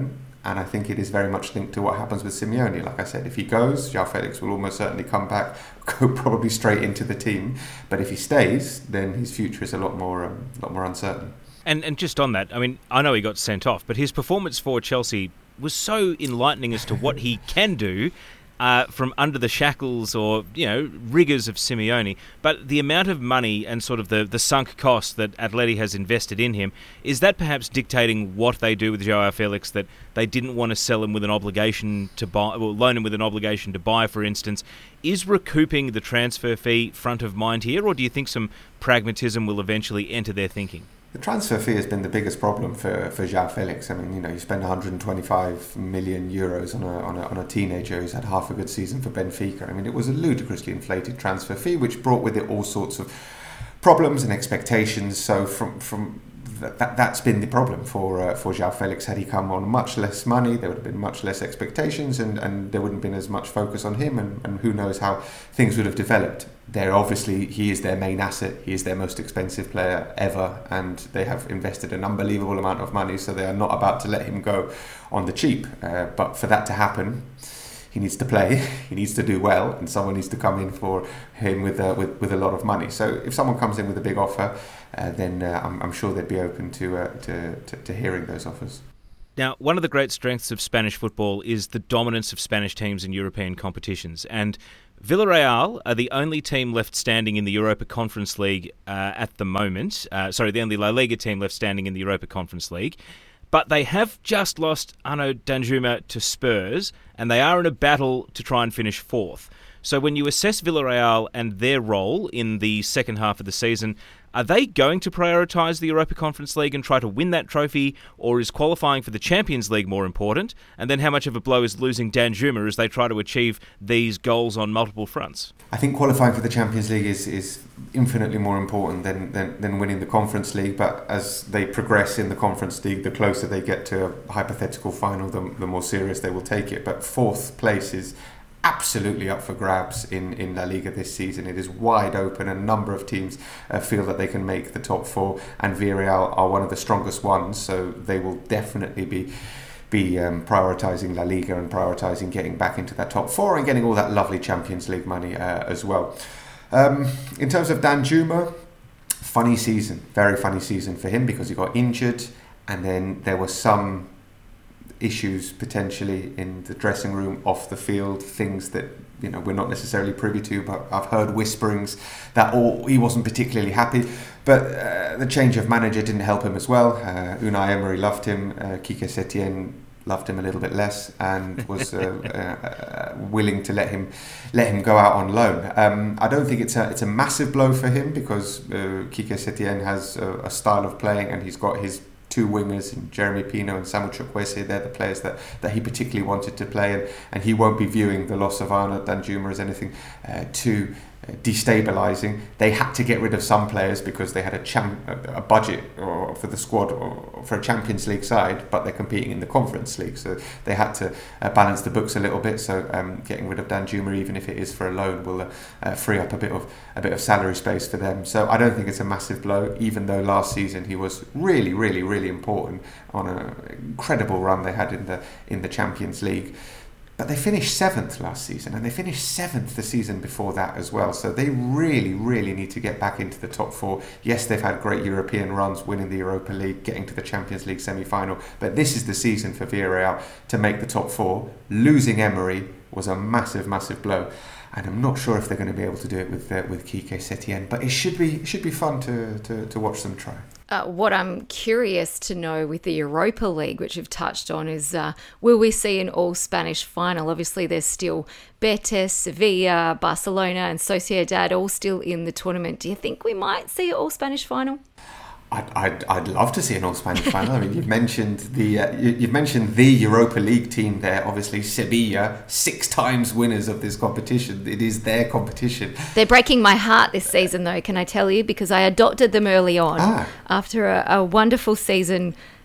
and I think it is very much linked to what happens with Simeone. Like I said, if he goes, João Felix will almost certainly come back, go probably straight into the team. But if he stays, then his future is a lot more, um, a lot more uncertain. And and just on that, I mean, I know he got sent off, but his performance for Chelsea was so enlightening as to what he can do uh, from under the shackles or, you know, rigours of Simeone. But the amount of money and sort of the, the sunk cost that Atleti has invested in him, is that perhaps dictating what they do with João Felix, that they didn't want to sell him with an obligation to buy, well, loan him with an obligation to buy, for instance? Is recouping the transfer fee front of mind here, or do you think some pragmatism will eventually enter their thinking? The transfer fee has been the biggest problem for, for João Felix. I mean, you know, you spend one hundred twenty-five million euros on a, on a on a teenager who's had half a good season for Benfica. I mean, it was a ludicrously inflated transfer fee, which brought with it all sorts of problems and expectations. So from from that, that that's been the problem for uh, for João Felix. Had he come on much less money, there would have been much less expectations, and, and there wouldn't have been as much focus on him. And, and who knows how things would have developed. They're obviously, he is their main asset. He is their most expensive player ever, and they have invested an unbelievable amount of money, so they are not about to let him go on the cheap. Uh, but for that to happen, he needs to play, he needs to do well, and someone needs to come in for him with uh, with, with a lot of money. So if someone comes in with a big offer, uh, then uh, I'm, I'm sure they'd be open to, uh, to, to to hearing those offers. Now, one of the great strengths of Spanish football is the dominance of Spanish teams in European competitions, and Villarreal are the only team left standing in the Europa Conference League uh, at the moment. Uh, sorry, the only La Liga team left standing in the Europa Conference League. But they have just lost Arnaud Danjuma to Spurs, and they are in a battle to try and finish fourth. So when you assess Villarreal and their role in the second half of the season, are they going to prioritise the Europa Conference League and try to win that trophy, or is qualifying for the Champions League more important? And then how much of a blow is losing Danjuma as they try to achieve these goals on multiple fronts? I think qualifying for the Champions League is, is infinitely more important than, than, than winning the Conference League. But as they progress in the Conference League, the closer they get to a hypothetical final, the, the more serious they will take it. But fourth place is absolutely up for grabs in, in La Liga this season. It is wide open. A number of teams uh, feel that they can make the top four, and Villarreal are one of the strongest ones, so they will definitely be be um, prioritising La Liga and prioritising getting back into that top four and getting all that lovely Champions League money uh, as well. Um, in terms of Danjuma, funny season, very funny season for him, because he got injured, and then there was some issues potentially in the dressing room, off the field, things that, you know, we're not necessarily privy to, but I've heard whisperings that all, he wasn't particularly happy. But uh, the change of manager didn't help him as well. Uh, Unai Emery loved him, uh, Quique Setién loved him a little bit less, and was uh, uh, willing to let him let him go out on loan. Um, I don't think it's a it's a massive blow for him, because uh, Quique Setién has a, a style of playing, and he's got his two wingers, Jeremy Pino and Samuel Chukwueze. They're the players that, that he particularly wanted to play, and, and he won't be viewing the loss of Arnaud Danjuma as anything uh, too uh, destabilising. They had to get rid of some players because they had a, cham- a budget or for the squad or for a Champions League side, but they're competing in the Conference League, so they had to uh, balance the books a little bit. So um, getting rid of Danjuma, even if it is for a loan, will uh, uh, free up a bit of a bit of salary space for them. So I don't think it's a massive blow, even though last season he was really, really, really important on an incredible run they had in the in the Champions League. But they finished seventh last season, and they finished seventh the season before that as well. So they really, really need to get back into the top four. Yes, they've had great European runs, winning the Europa League, getting to the Champions League semi-final. But this is the season for Villarreal to make the top four. Losing Emery was a massive, massive blow. And I'm not sure if they're going to be able to do it with uh, with Quique Setién. But it should be it should be fun to, to, to watch them try. Uh, what I'm curious to know with the Europa League, which you've touched on, is uh, will we see an all-Spanish final? Obviously, there's still Betis, Sevilla, Barcelona and Sociedad all still in the tournament. Do you think we might see an all-Spanish final? I'd, I'd, I'd love to see an all-Spanish final. I mean, you've mentioned the uh, you, you've mentioned the Europa League team there. Obviously, Sevilla, six times winners of this competition. It is their competition. They're breaking my heart this season, though. Can I tell you? Because I adopted them early on ah. after a, a wonderful season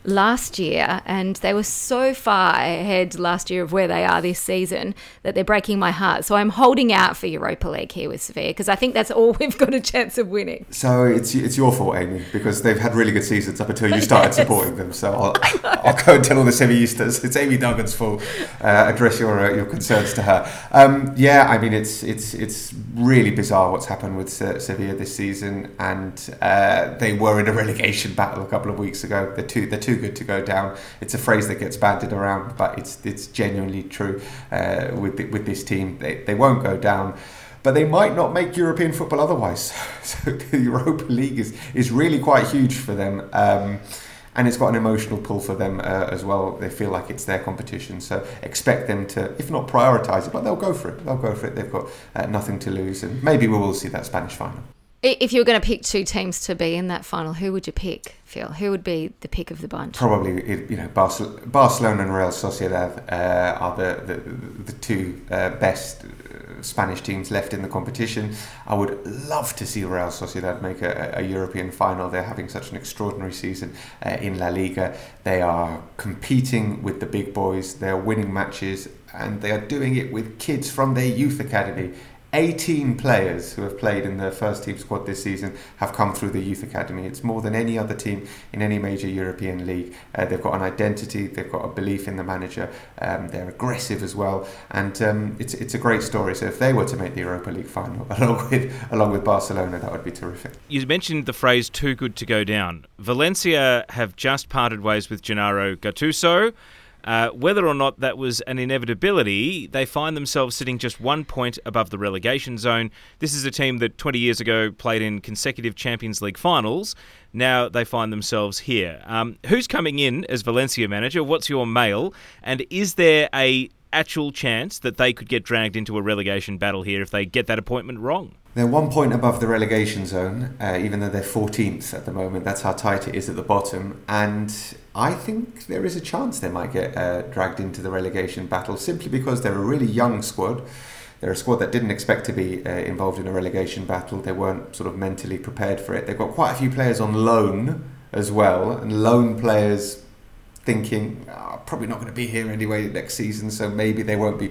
last year, and they were so far ahead last year of where they are this season that they're breaking my heart. So I'm holding out for Europa League here with Sevilla because I think that's all we've got a chance of winning. So it's it's your fault, Amy, because they've had really good seasons up until you started yes. supporting them. So I'll, I'll go and tell all the Sevillistas it's Amy Duggan's fault. Uh, address your uh, your concerns to her. Um, yeah, I mean it's it's it's really bizarre what's happened with Se- Sevilla this season, and uh, they were in a relegation battle a couple of weeks ago. They're too they're too good to go down. It's a phrase that gets bandied around, but it's it's genuinely true uh, with the, with this team. They they won't go down, but they might not make European football otherwise. So the Europa League is is really quite huge for them. Um, And it's got an emotional pull for them uh, as well. They feel like it's their competition. So expect them to, if not prioritise it, but they'll go for it. They'll go for it. They've got uh, nothing to lose. And maybe we will see that Spanish final. If you were going to pick two teams to be in that final, who would you pick, Phil? Who would be the pick of the bunch? Probably, you know, Barcelona, Barcelona and Real Sociedad uh, are the, the, the two uh, best Spanish teams left in the competition. I would love to see Real Sociedad make a, a European final. They're having such an extraordinary season uh, in La Liga. They are competing with the big boys. They're winning matches, and they are doing it with kids from their youth academy. eighteen players who have played in the first team squad this season have come through the youth academy. It's more than any other team in any major European league. Uh, they've got an identity, they've got a belief in the manager, um, they're aggressive as well, and um, it's it's a great story. So if they were to make the Europa League final along with along with Barcelona, that would be terrific. You mentioned the phrase "too good to go down." Valencia have just parted ways with Gennaro Gattuso. Uh, whether or not that was an inevitability, they find themselves sitting just one point above the relegation zone. This is a team that twenty years ago played in consecutive Champions League finals. Now they find themselves here. Um, who's coming in as Valencia manager? What's your mail? And is there a actual chance that they could get dragged into a relegation battle here if they get that appointment wrong? They're one point above the relegation zone, uh, even though they're fourteenth at the moment. That's how tight it is at the bottom. And I think there is a chance they might get uh, dragged into the relegation battle simply because they're a really young squad. They're a squad that didn't expect to be uh, involved in a relegation battle. They weren't sort of mentally prepared for it. They've got quite a few players on loan as well, and loan players thinking, oh, probably not going to be here anyway next season, so maybe they won't be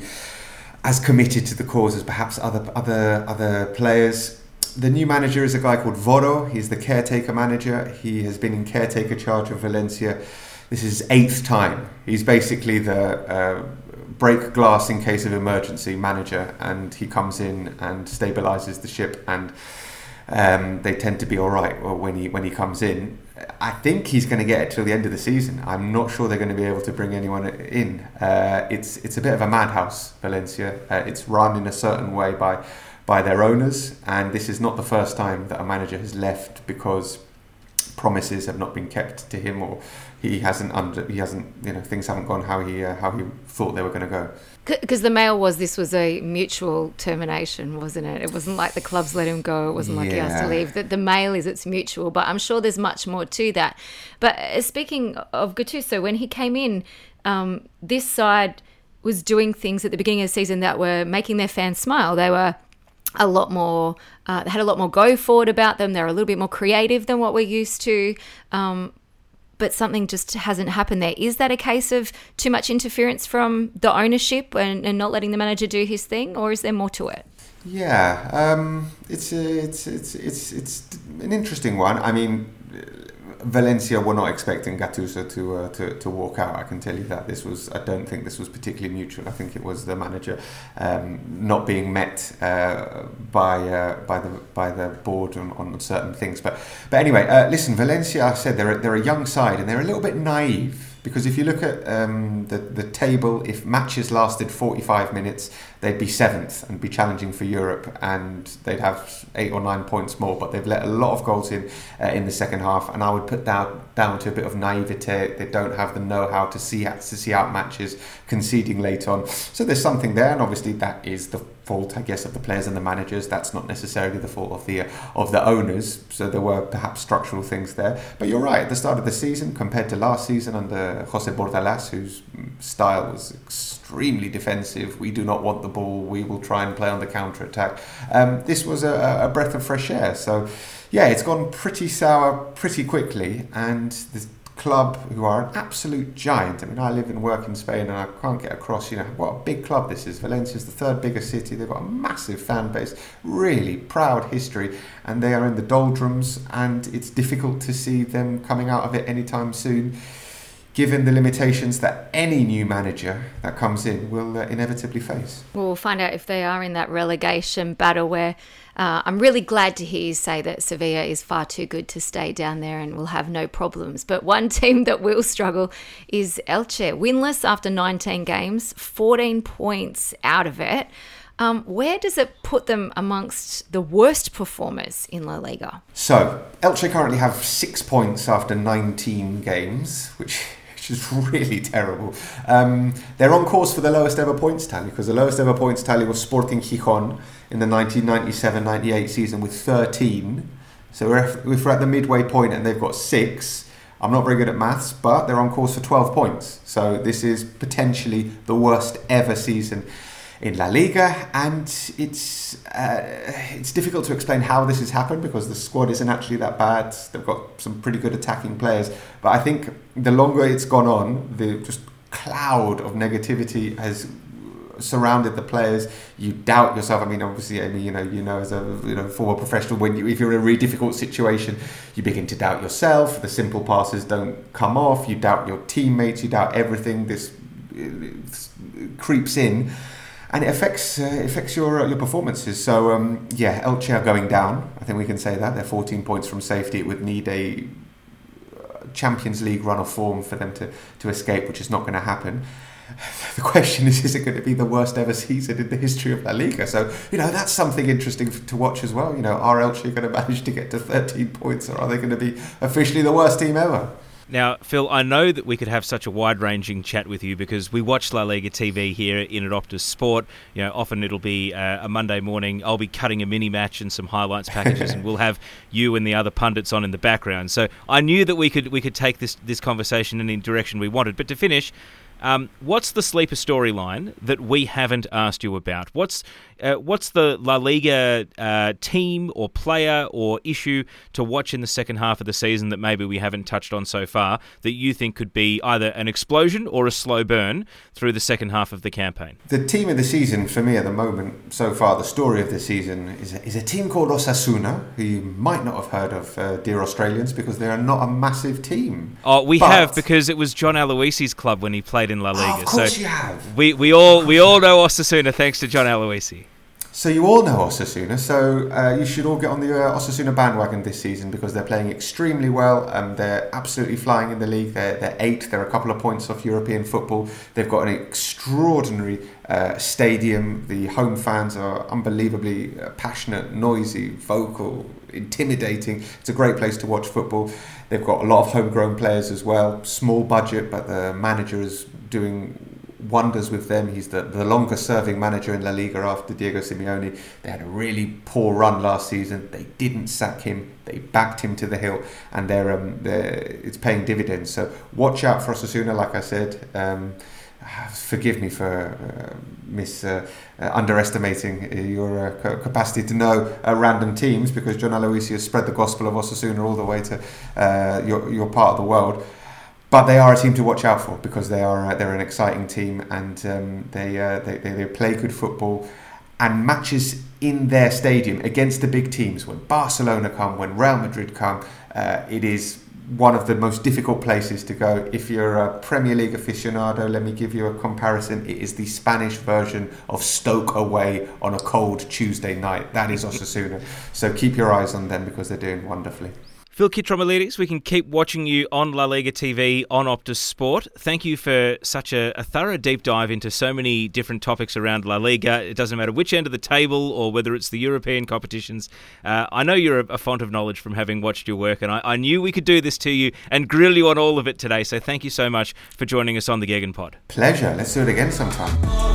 as committed to the cause as perhaps other other other players. The new manager is a guy called Voro. He's the caretaker manager. He has been in caretaker charge of Valencia. This is his eighth time. He's basically the uh, break glass in case of emergency manager, and he comes in and stabilises the ship, and um, they tend to be all right when he when he comes in. I think he's going to get it till the end of the season. I'm not sure they're going to be able to bring anyone in. Uh, it's it's a bit of a madhouse, Valencia. Uh, it's run in a certain way by by their owners, and this is not the first time that a manager has left because promises have not been kept to him, or he hasn't under he hasn't you know things haven't gone how he uh, how he thought they were going to go. Because the mail was this was a mutual termination, wasn't it? It wasn't like the clubs let him go. It wasn't like yeah. he has to leave. The, the mail is it's mutual, but I'm sure there's much more to that. But uh, speaking of Gattuso, when he came in, um, this side was doing things at the beginning of the season that were making their fans smile. They were a lot more, uh, they had a lot more go forward about them. They're a little bit more creative than what we're used to. Um, but something just hasn't happened there. Is that a case of too much interference from the ownership and, and not letting the manager do his thing, or is there more to it? Yeah, um, it's, a, it's it's it's it's an interesting one. I mean, Valencia were not expecting Gattuso to uh, to to walk out. I can tell you that this was. I don't think this was particularly mutual. I think it was the manager um, not being met uh, by uh, by the by the board on, on certain things. But but anyway, uh, listen, Valencia. I said they're a, they're a young side and they're a little bit naive. Because if you look at um, the, the table, if matches lasted forty-five minutes, they'd be seventh and be challenging for Europe, and they'd have eight or nine points more. But they've let a lot of goals in uh, in the second half, and I would put that down to a bit of naivete. They don't have the know-how to see to see out matches, conceding late on. So there's something there, and obviously that is the fault, I guess, of the players and the managers. That's not necessarily the fault of the uh, of the owners. So there were perhaps structural things there. But you're right, at the start of the season, compared to last season under Jose Bordalas, whose style was extremely defensive, we do not want the ball, we will try and play on the counter-attack. Um, this was a, a breath of fresh air. So yeah, it's gone pretty sour pretty quickly, and the club who are an absolute giant. I mean, I live and work in Spain and I can't get across, you know, what a big club this is. Valencia's the third biggest city. They've got a massive fan base, really proud history, and they are in the doldrums, and it's difficult to see them coming out of it anytime soon, given the limitations that any new manager that comes in will uh, inevitably face. Well, we'll find out if they are in that relegation battle where uh, I'm really glad to hear you say that Sevilla is far too good to stay down there and will have no problems. But one team that will struggle is Elche. Winless after nineteen games, fourteen points out of it. Um, where does it put them amongst the worst performers in La Liga? So, Elche currently have six points after nineteen games, which... which is really terrible. Um, they're on course for the lowest ever points tally, because the lowest ever points tally was Sporting Gijón in the nineteen ninety-seven ninety-eight season with thirteen. So we're, if we're at the midway point and they've got six, I'm not very good at maths, but they're on course for twelve points. So this is potentially the worst ever season in La Liga, and it's uh, it's difficult to explain how this has happened because the squad isn't actually that bad. They've got some pretty good attacking players, but I think the longer it's gone on, the just cloud of negativity has surrounded the players. You doubt yourself. I mean, obviously, Amy, you know, you know, as a you know former professional, when you, if you're in a really difficult situation, you begin to doubt yourself. The simple passes don't come off. You doubt your teammates. You doubt everything. This it creeps in. And it affects uh, it affects your uh, your performances. So um, yeah, Elche are going down. I think we can say that they're fourteen points from safety. It would need a Champions League run of form for them to, to escape, which is not going to happen. The question is, is it going to be the worst ever season in the history of La Liga? So you know that's something interesting to watch as well. You know, are Elche going to manage to get to thirteen points, or are they going to be officially the worst team ever? Now, Phil, I know that we could have such a wide-ranging chat with you because we watch La Liga T V here in at Optus Sport. You know, often it'll be uh, a Monday morning. I'll be cutting a mini-match and some highlights packages, and we'll have you and the other pundits on in the background. So I knew that we could we could take this this conversation in any direction we wanted. But to finish, um, what's the sleeper storyline that we haven't asked you about? What's uh, what's the La Liga uh, team or player or issue to watch in the second half of the season that maybe we haven't touched on so far that you think could be either an explosion or a slow burn through the second half of the campaign? The team of the season for me at the moment, so far, the story of the season is a, is a team called Osasuna, who you might not have heard of, uh, dear Australians, because they are not a massive team. Oh, we but, have, because it was John Aloisi's club when he played in La Liga. Oh, of course so you have. We, we all we all know Osasuna thanks to John Aloisi. So you all know Osasuna, so uh, you should all get on the uh, Osasuna bandwagon this season because they're playing extremely well and they're absolutely flying in the league. They're, they're eighth, they're a couple of points off European football. They've got an extraordinary uh, stadium. The home fans are unbelievably uh, passionate, noisy, vocal, intimidating. It's a great place to watch football. They've got a lot of homegrown players as well, small budget, but the manager is doing wonders with them. He's the, the longest serving manager in La Liga after Diego Simeone. They had a really poor run last season. They didn't sack him. They backed him to the hilt, and they're, um, they're it's paying dividends. So watch out for Osasuna, like I said. Um, forgive me for uh, mis uh, uh, underestimating your uh, capacity to know uh, random teams, because John Aloisi has spread the gospel of Osasuna all the way to uh, your, your part of the world. But they are a team to watch out for because they are uh, they're an exciting team, and um, they, uh, they they they play good football, and matches in their stadium against the big teams. When Barcelona come, when Real Madrid come, uh, it is one of the most difficult places to go. If you're a Premier League aficionado, let me give you a comparison. It is the Spanish version of Stoke away on a cold Tuesday night. That is Osasuna. So keep your eyes on them because they're doing wonderfully. Phil Kitromilides, we can keep watching you on La Liga T V on Optus Sport. Thank you for such a, a thorough deep dive into so many different topics around La Liga. It doesn't matter which end of the table or whether it's the European competitions. Uh, I know you're a, a font of knowledge from having watched your work, and I, I knew we could do this to you and grill you on all of it today. So thank you so much for joining us on the Gegenpod. Pleasure. Let's do it again sometime.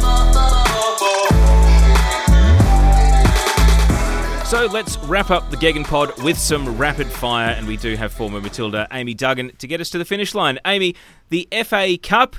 So let's wrap up the Gegenpod with some rapid fire, and we do have former Matilda Amy Duggan to get us to the finish line. Amy, the F A Cup,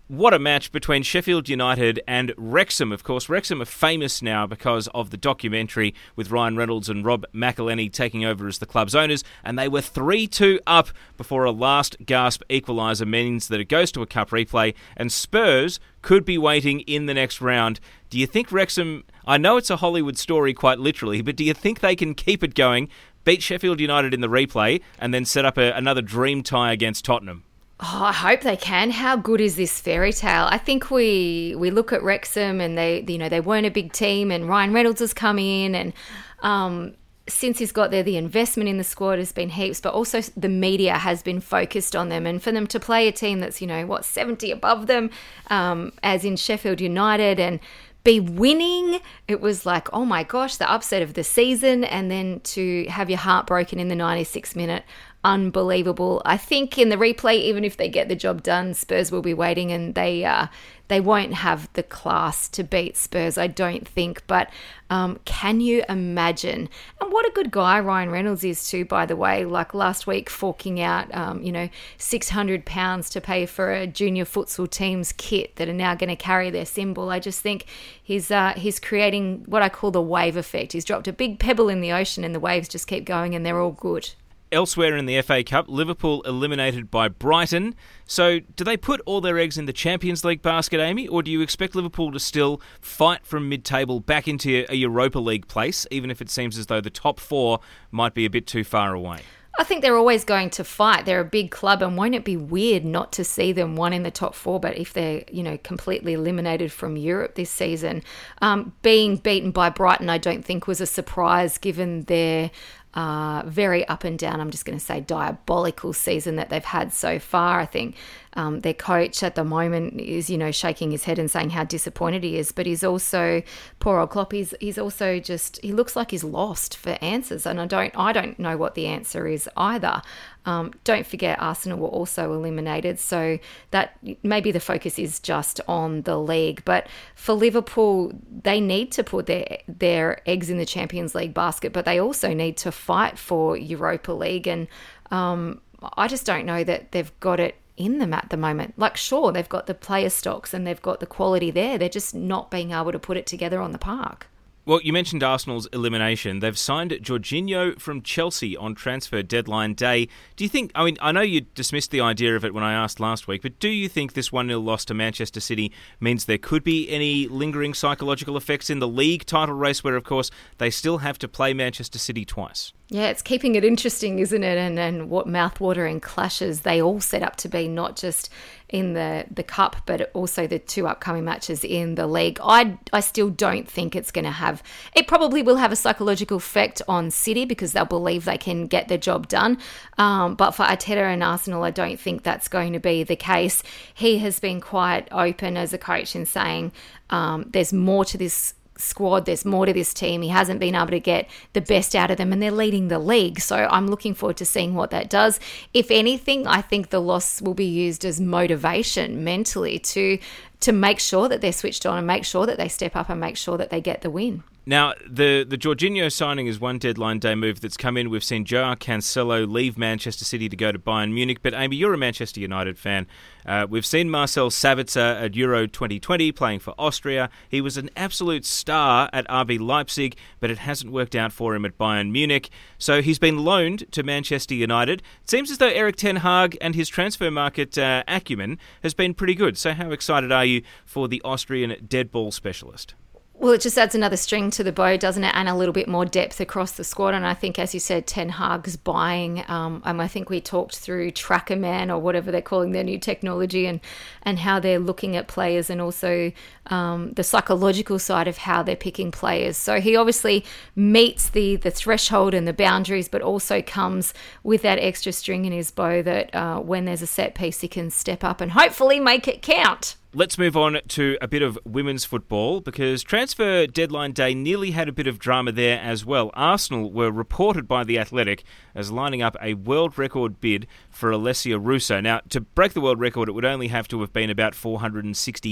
What a match between Sheffield United and Wrexham. Of course, Wrexham are famous now because of the documentary with Ryan Reynolds and Rob McElhenney taking over as the club's owners, and they were three two up before a last-gasp equaliser means that it goes to a cup replay, and Spurs could be waiting in the next round. Do you think Wrexham... I know it's a Hollywood story quite literally, but do you think they can keep it going, beat Sheffield United in the replay, and then set up a, another dream tie against Tottenham? Oh, I hope they can. How good is this fairy tale? I think we we look at Wrexham and they, you know, they weren't a big team, and Ryan Reynolds has come in, and um, since he's got there, the investment in the squad has been heaps, but also the media has been focused on them, and for them to play a team that's, you know, what, seventy above them, um, as in Sheffield United, and be winning, it was like, oh my gosh, the upset of the season, and then to have your heart broken in the ninety-sixth minute. Unbelievable. I think in the replay, even if they get the job done, Spurs will be waiting, and they uh, they won't have the class to beat Spurs, I don't think. But um, can you imagine? And what a good guy Ryan Reynolds is too, by the way. Like last week, forking out, um, you know, six hundred pounds to pay for a junior futsal team's kit that are now going to carry their symbol. I just think he's uh, he's creating what I call the wave effect. He's dropped a big pebble in the ocean, and the waves just keep going, and they're all good. Elsewhere in the F A Cup, Liverpool eliminated by Brighton. So do they put all their eggs in the Champions League basket, Amy, or do you expect Liverpool to still fight from mid-table back into a Europa League place, even if it seems as though the top four might be a bit too far away? I think they're always going to fight. They're a big club, and won't it be weird not to see them one in the top four, but if they're, you know, completely eliminated from Europe this season? Um, being beaten by Brighton, I don't think was a surprise given their uh, very up and down, I'm just going to say diabolical season that they've had so far. I think um, their coach at the moment is, you know, shaking his head and saying how disappointed he is, but he's also, poor old Klopp, he's, he's also just, he looks like he's lost for answers, and I don't, I don't know what the answer is either. Um, don't forget Arsenal were also eliminated, so that maybe the focus is just on the league. But for Liverpool, they need to put their their eggs in the Champions League basket, but they also need to fight for Europa League. And um, I just don't know that they've got it in them at the moment. Like, sure, they've got the player stocks and they've got the quality there. They're just not being able to put it together on the park. Well, you mentioned Arsenal's elimination. They've signed Jorginho from Chelsea on transfer deadline day. Do you think, I mean, I know you dismissed the idea of it when I asked last week, but do you think this one nil loss to Manchester City means there could be any lingering psychological effects in the league title race where, of course, they still have to play Manchester City twice? Yeah, it's keeping it interesting, isn't it? And and what mouth-watering clashes they all set up to be, not just in the, the cup, but also the two upcoming matches in the league. I, I still don't think it's going to have... It probably will have a psychological effect on City because they'll believe they can get the job done. Um, but for Arteta and Arsenal, I don't think that's going to be the case. He has been quite open as a coach in saying um, there's more to this squad, there's more to this team. He hasn't been able to get the best out of them, and they're leading the league. So I'm looking forward to seeing what that does. If anything, I think the loss will be used as motivation mentally to to make sure that they're switched on and make sure that they step up and make sure that they get the win. Now, the, the Jorginho signing is one deadline day move that's come in. We've seen Joao Cancelo leave Manchester City to go to Bayern Munich. But, Amy, you're a Manchester United fan. Uh, we've seen Marcel Sabitzer at Euro twenty twenty playing for Austria. He was an absolute star at R B Leipzig, but it hasn't worked out for him at Bayern Munich. So he's been loaned to Manchester United. It seems as though Erik ten Hag and his transfer market uh, acumen has been pretty good. So how excited are you for the Austrian dead ball specialist? Well, it just adds another string to the bow, doesn't it? And a little bit more depth across the squad. And I think, as you said, Ten Hag's buying. Um, and I think we talked through Tracker Man or whatever they're calling their new technology, and, and how they're looking at players, and also um, the psychological side of how they're picking players. So he obviously meets the, the threshold and the boundaries, but also comes with that extra string in his bow that uh, when there's a set piece, he can step up and hopefully make it count. Let's move on to a bit of women's football, because transfer deadline day nearly had a bit of drama there as well. Arsenal were reported by The Athletic as lining up a world record bid for Alessia Russo. Now, to break the world record, it would only have to have been about four hundred sixty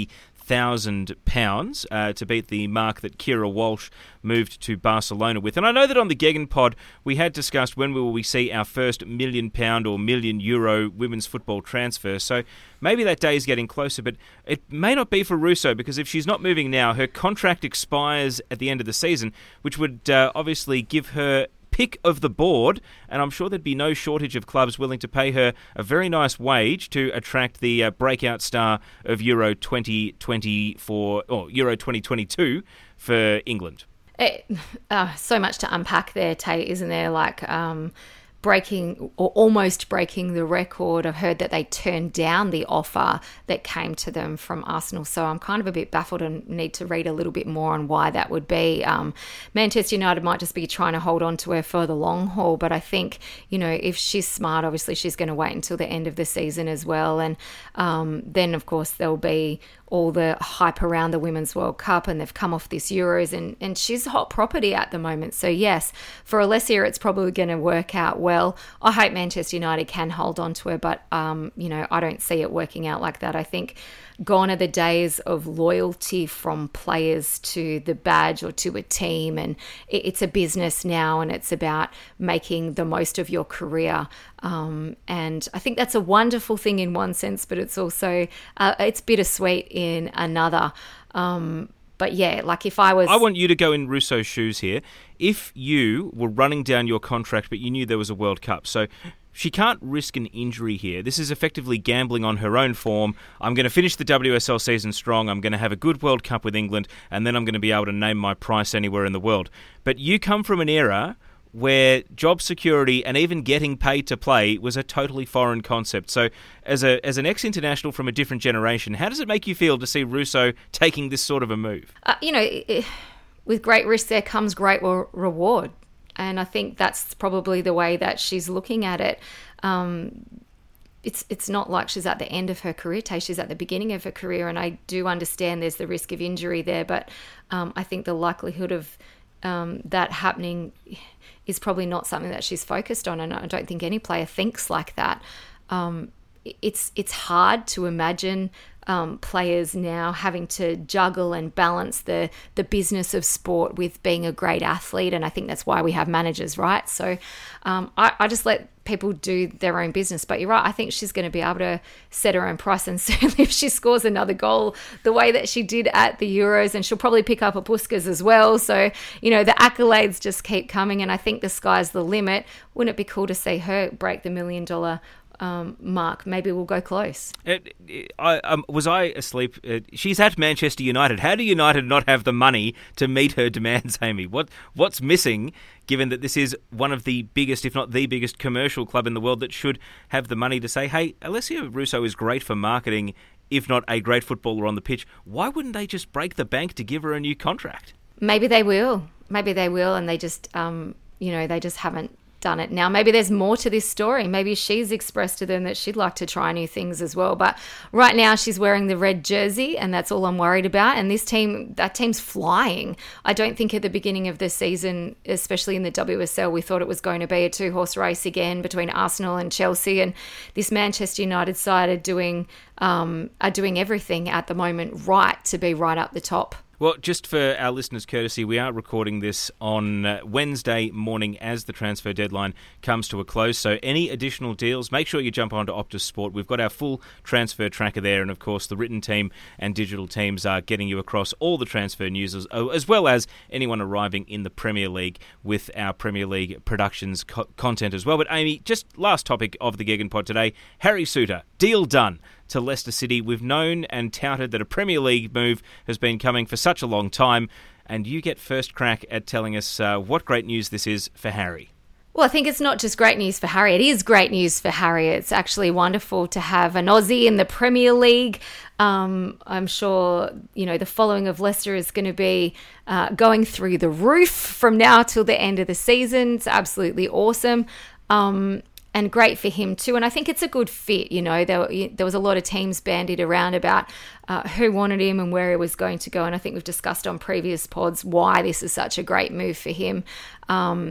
thousand pounds uh, to beat the mark that Keira Walsh moved to Barcelona with. And I know that on the Gegen pod we had discussed when will we see our first million pound or million euro women's football transfer. So maybe that day is getting closer, but it may not be for Russo, because if she's not moving now, her contract expires at the end of the season, which would uh, obviously give her pick of the board, and I'm sure there'd be no shortage of clubs willing to pay her a very nice wage to attract the uh, breakout star of Euro twenty twenty-four or Euro twenty twenty-two for England. It, uh, so much to unpack there, Tate, isn't there? Like um, breaking or almost breaking the record. I've heard that they turned down the offer that came to them from Arsenal. So I'm kind of a bit baffled and need to read a little bit more on why that would be. Um, Manchester United might just be trying to hold on to her for the long haul. But I think, you know, if she's smart, obviously she's going to wait until the end of the season as well. And um, then, of course, there'll be all the hype around the Women's World Cup, and they've come off this Euros, and, and she's hot property at the moment. So yes, for Alessia, it's probably going to work out well. I hope Manchester United can hold on to her, but um, you know, I don't see it working out like that. I think gone are the days of loyalty from players to the badge or to a team, and it, it's a business now, and it's about making the most of your career. Um, and I think that's a wonderful thing in one sense, but it's also uh, it's bittersweet in another. Um, but yeah, like if I was... I want you to go in Russo's shoes here. If you were running down your contract, but you knew there was a World Cup, so she can't risk an injury here. This is effectively gambling on her own form. I'm going to finish the W S L season strong. I'm going to have a good World Cup with England, and then I'm going to be able to name my price anywhere in the world. But you come from an era where job security and even getting paid to play was a totally foreign concept. So as a as an ex-international from a different generation, how does it make you feel to see Russo taking this sort of a move? Uh, you know, it, with great risk there comes great re- reward. And I think that's probably the way that she's looking at it. Um, it's it's not like she's at the end of her career, Tay. She's at the beginning of her career, and I do understand there's the risk of injury there, but um, I think the likelihood of um, that happening is probably not something that she's focused on, and I don't think any player thinks like that. Um, it's it's hard to imagine um, players now having to juggle and balance the the business of sport with being a great athlete, and I think that's why we have managers, right? So um, I, I just let people do their own business. But you're right, I think she's going to be able to set her own price, and certainly if she scores another goal the way that she did at the Euros, and she'll probably pick up a Puskas as well. So, you know, the accolades just keep coming, and I think the sky's the limit. Wouldn't it be cool to see her break the million dollar Um, mark? Maybe we'll go close. It, it, I, um, was I asleep? Uh, she's at Manchester United. How do United not have the money to meet her demands, Amy? What What's missing, given that this is one of the biggest, if not the biggest, commercial club in the world that should have the money to say, hey, Alessia Russo is great for marketing, if not a great footballer on the pitch. Why wouldn't they just break the bank to give her a new contract? Maybe they will. Maybe they will, and they just, um, you know, they just haven't done it now. Maybe there's more to this story. Maybe she's expressed to them that she'd like to try new things as well. But right now she's wearing the red jersey, and that's all I'm worried about. And this team, that team's flying. I don't think at the beginning of the season, especially in the W S L, we thought it was going to be a two-horse race again between Arsenal and Chelsea. And this Manchester United side are doing, um, are doing everything at the moment right to be right up the top. Well, just for our listeners' courtesy, we are recording this on uh, Wednesday morning as the transfer deadline comes to a close. So any additional deals, make sure you jump onto Optus Sport. We've got our full transfer tracker there. And, of course, the written team and digital teams are getting you across all the transfer news, as, as well as anyone arriving in the Premier League with our Premier League productions co- content as well. But, Amy, just last topic of the Gegen Pod today, Harry Souttar, deal done to Leicester City. We've known and touted that a Premier League move has been coming for such a long time, and you get first crack at telling us uh, what great news this is for Harry. Well, I think it's not just great news for Harry. It is great news for Harry. It's actually wonderful to have an Aussie in the Premier League. Um, I'm sure, you know, the following of Leicester is going to be uh, going through the roof from now till the end of the season. It's absolutely awesome. Um, And great for him too. And I think it's a good fit. You know, there, there was a lot of teams bandied around about uh, who wanted him and where he was going to go. And I think we've discussed on previous pods why this is such a great move for him. Um,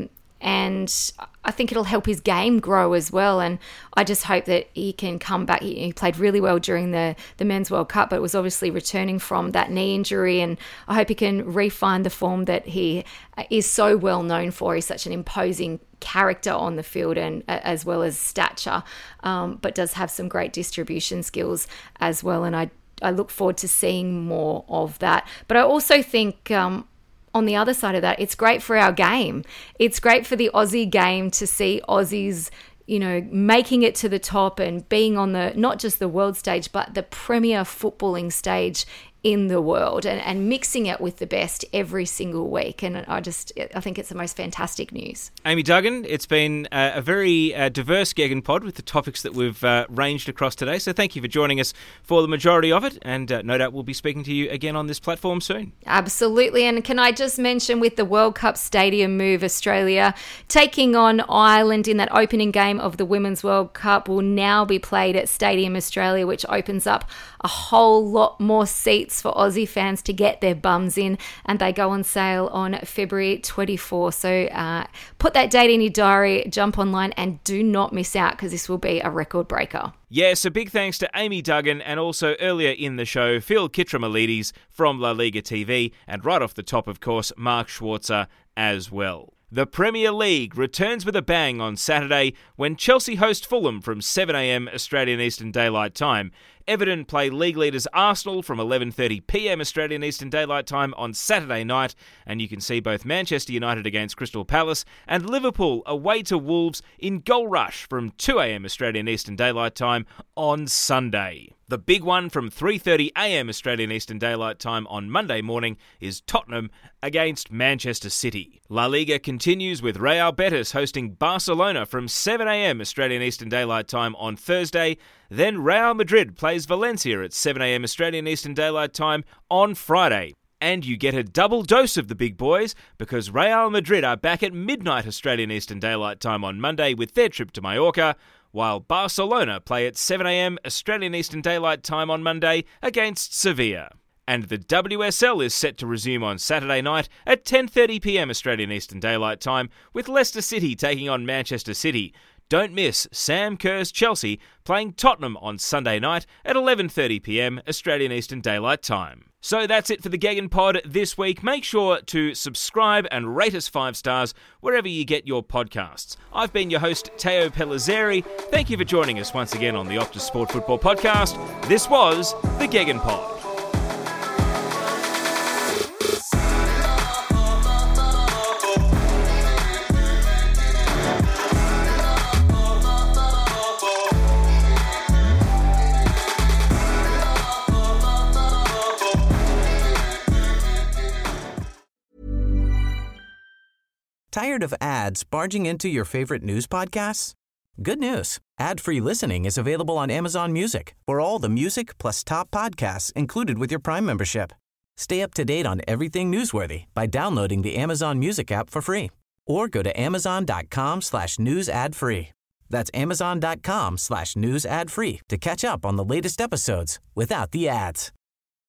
and I think it'll help his game grow as well. And I just hope that he can come back. He, he played really well during the, the Men's World Cup, but was obviously returning from that knee injury. And I hope he can refine the form that he is so well known for. He's such an imposing character on the field and as well as stature, um, but does have some great distribution skills as well. And I, I look forward to seeing more of that. But I also think... Um, on the other side of that, it's great for our game. It's great for the Aussie game to see Aussies, you know, making it to the top and being on the, not just the world stage, but the premier footballing stage in the world, and, and mixing it with the best every single week. And I just, I think it's the most fantastic news. Amy Duggan, it's been uh, a very uh, diverse Gegan pod with the topics that we've uh, ranged across today. So thank you for joining us for the majority of it. And uh, no doubt we'll be speaking to you again on this platform soon. Absolutely. And can I just mention, with the World Cup stadium move, Australia taking on Ireland in that opening game of the Women's World Cup will now be played at Stadium Australia, which opens up a whole lot more seats for Aussie fans to get their bums in, and they go on sale on February twenty-fourth. So uh, put that date in your diary, jump online, and do not miss out, because this will be a record breaker. Yes, a big thanks to Amy Duggan, and also earlier in the show, Phil Kitramalides from La Liga T V, and right off the top, of course, Mark Schwarzer as well. The Premier League returns with a bang on Saturday when Chelsea host Fulham from seven a.m. Australian Eastern Daylight Time. Everton play league leaders Arsenal from eleven thirty p.m. Australian Eastern Daylight Time on Saturday night, and you can see both Manchester United against Crystal Palace and Liverpool away to Wolves in goal rush from two a.m. Australian Eastern Daylight Time on Sunday. The big one from three thirty a.m. Australian Eastern Daylight Time on Monday morning is Tottenham against Manchester City. La Liga continues with Real Betis hosting Barcelona from seven a.m. Australian Eastern Daylight Time on Thursday. Then Real Madrid plays Valencia at seven a.m. Australian Eastern Daylight Time on Friday. And you get a double dose of the big boys, because Real Madrid are back at midnight Australian Eastern Daylight Time on Monday with their trip to Mallorca, while Barcelona play at seven a.m. Australian Eastern Daylight Time on Monday against Sevilla. And the W S L is set to resume on Saturday night at ten thirty p.m. Australian Eastern Daylight Time, with Leicester City taking on Manchester City. Don't miss Sam Kerr's Chelsea playing Tottenham on Sunday night at eleven thirty p.m. Australian Eastern Daylight Time. So that's it for the Gegan Pod this week. Make sure to subscribe and rate us five stars wherever you get your podcasts. I've been your host, Teo Pellizzeri. Thank you for joining us once again on the Optus Sport Football Podcast. This was the Gegan Pod. Tired of ads barging into your favorite news podcasts? Good news. Ad-free listening is available on Amazon Music for all the music plus top podcasts included with your Prime membership. Stay up to date on everything newsworthy by downloading the Amazon Music app for free, or go to amazon.com slash news ad free. That's amazon.com slash news ad free to catch up on the latest episodes without the ads.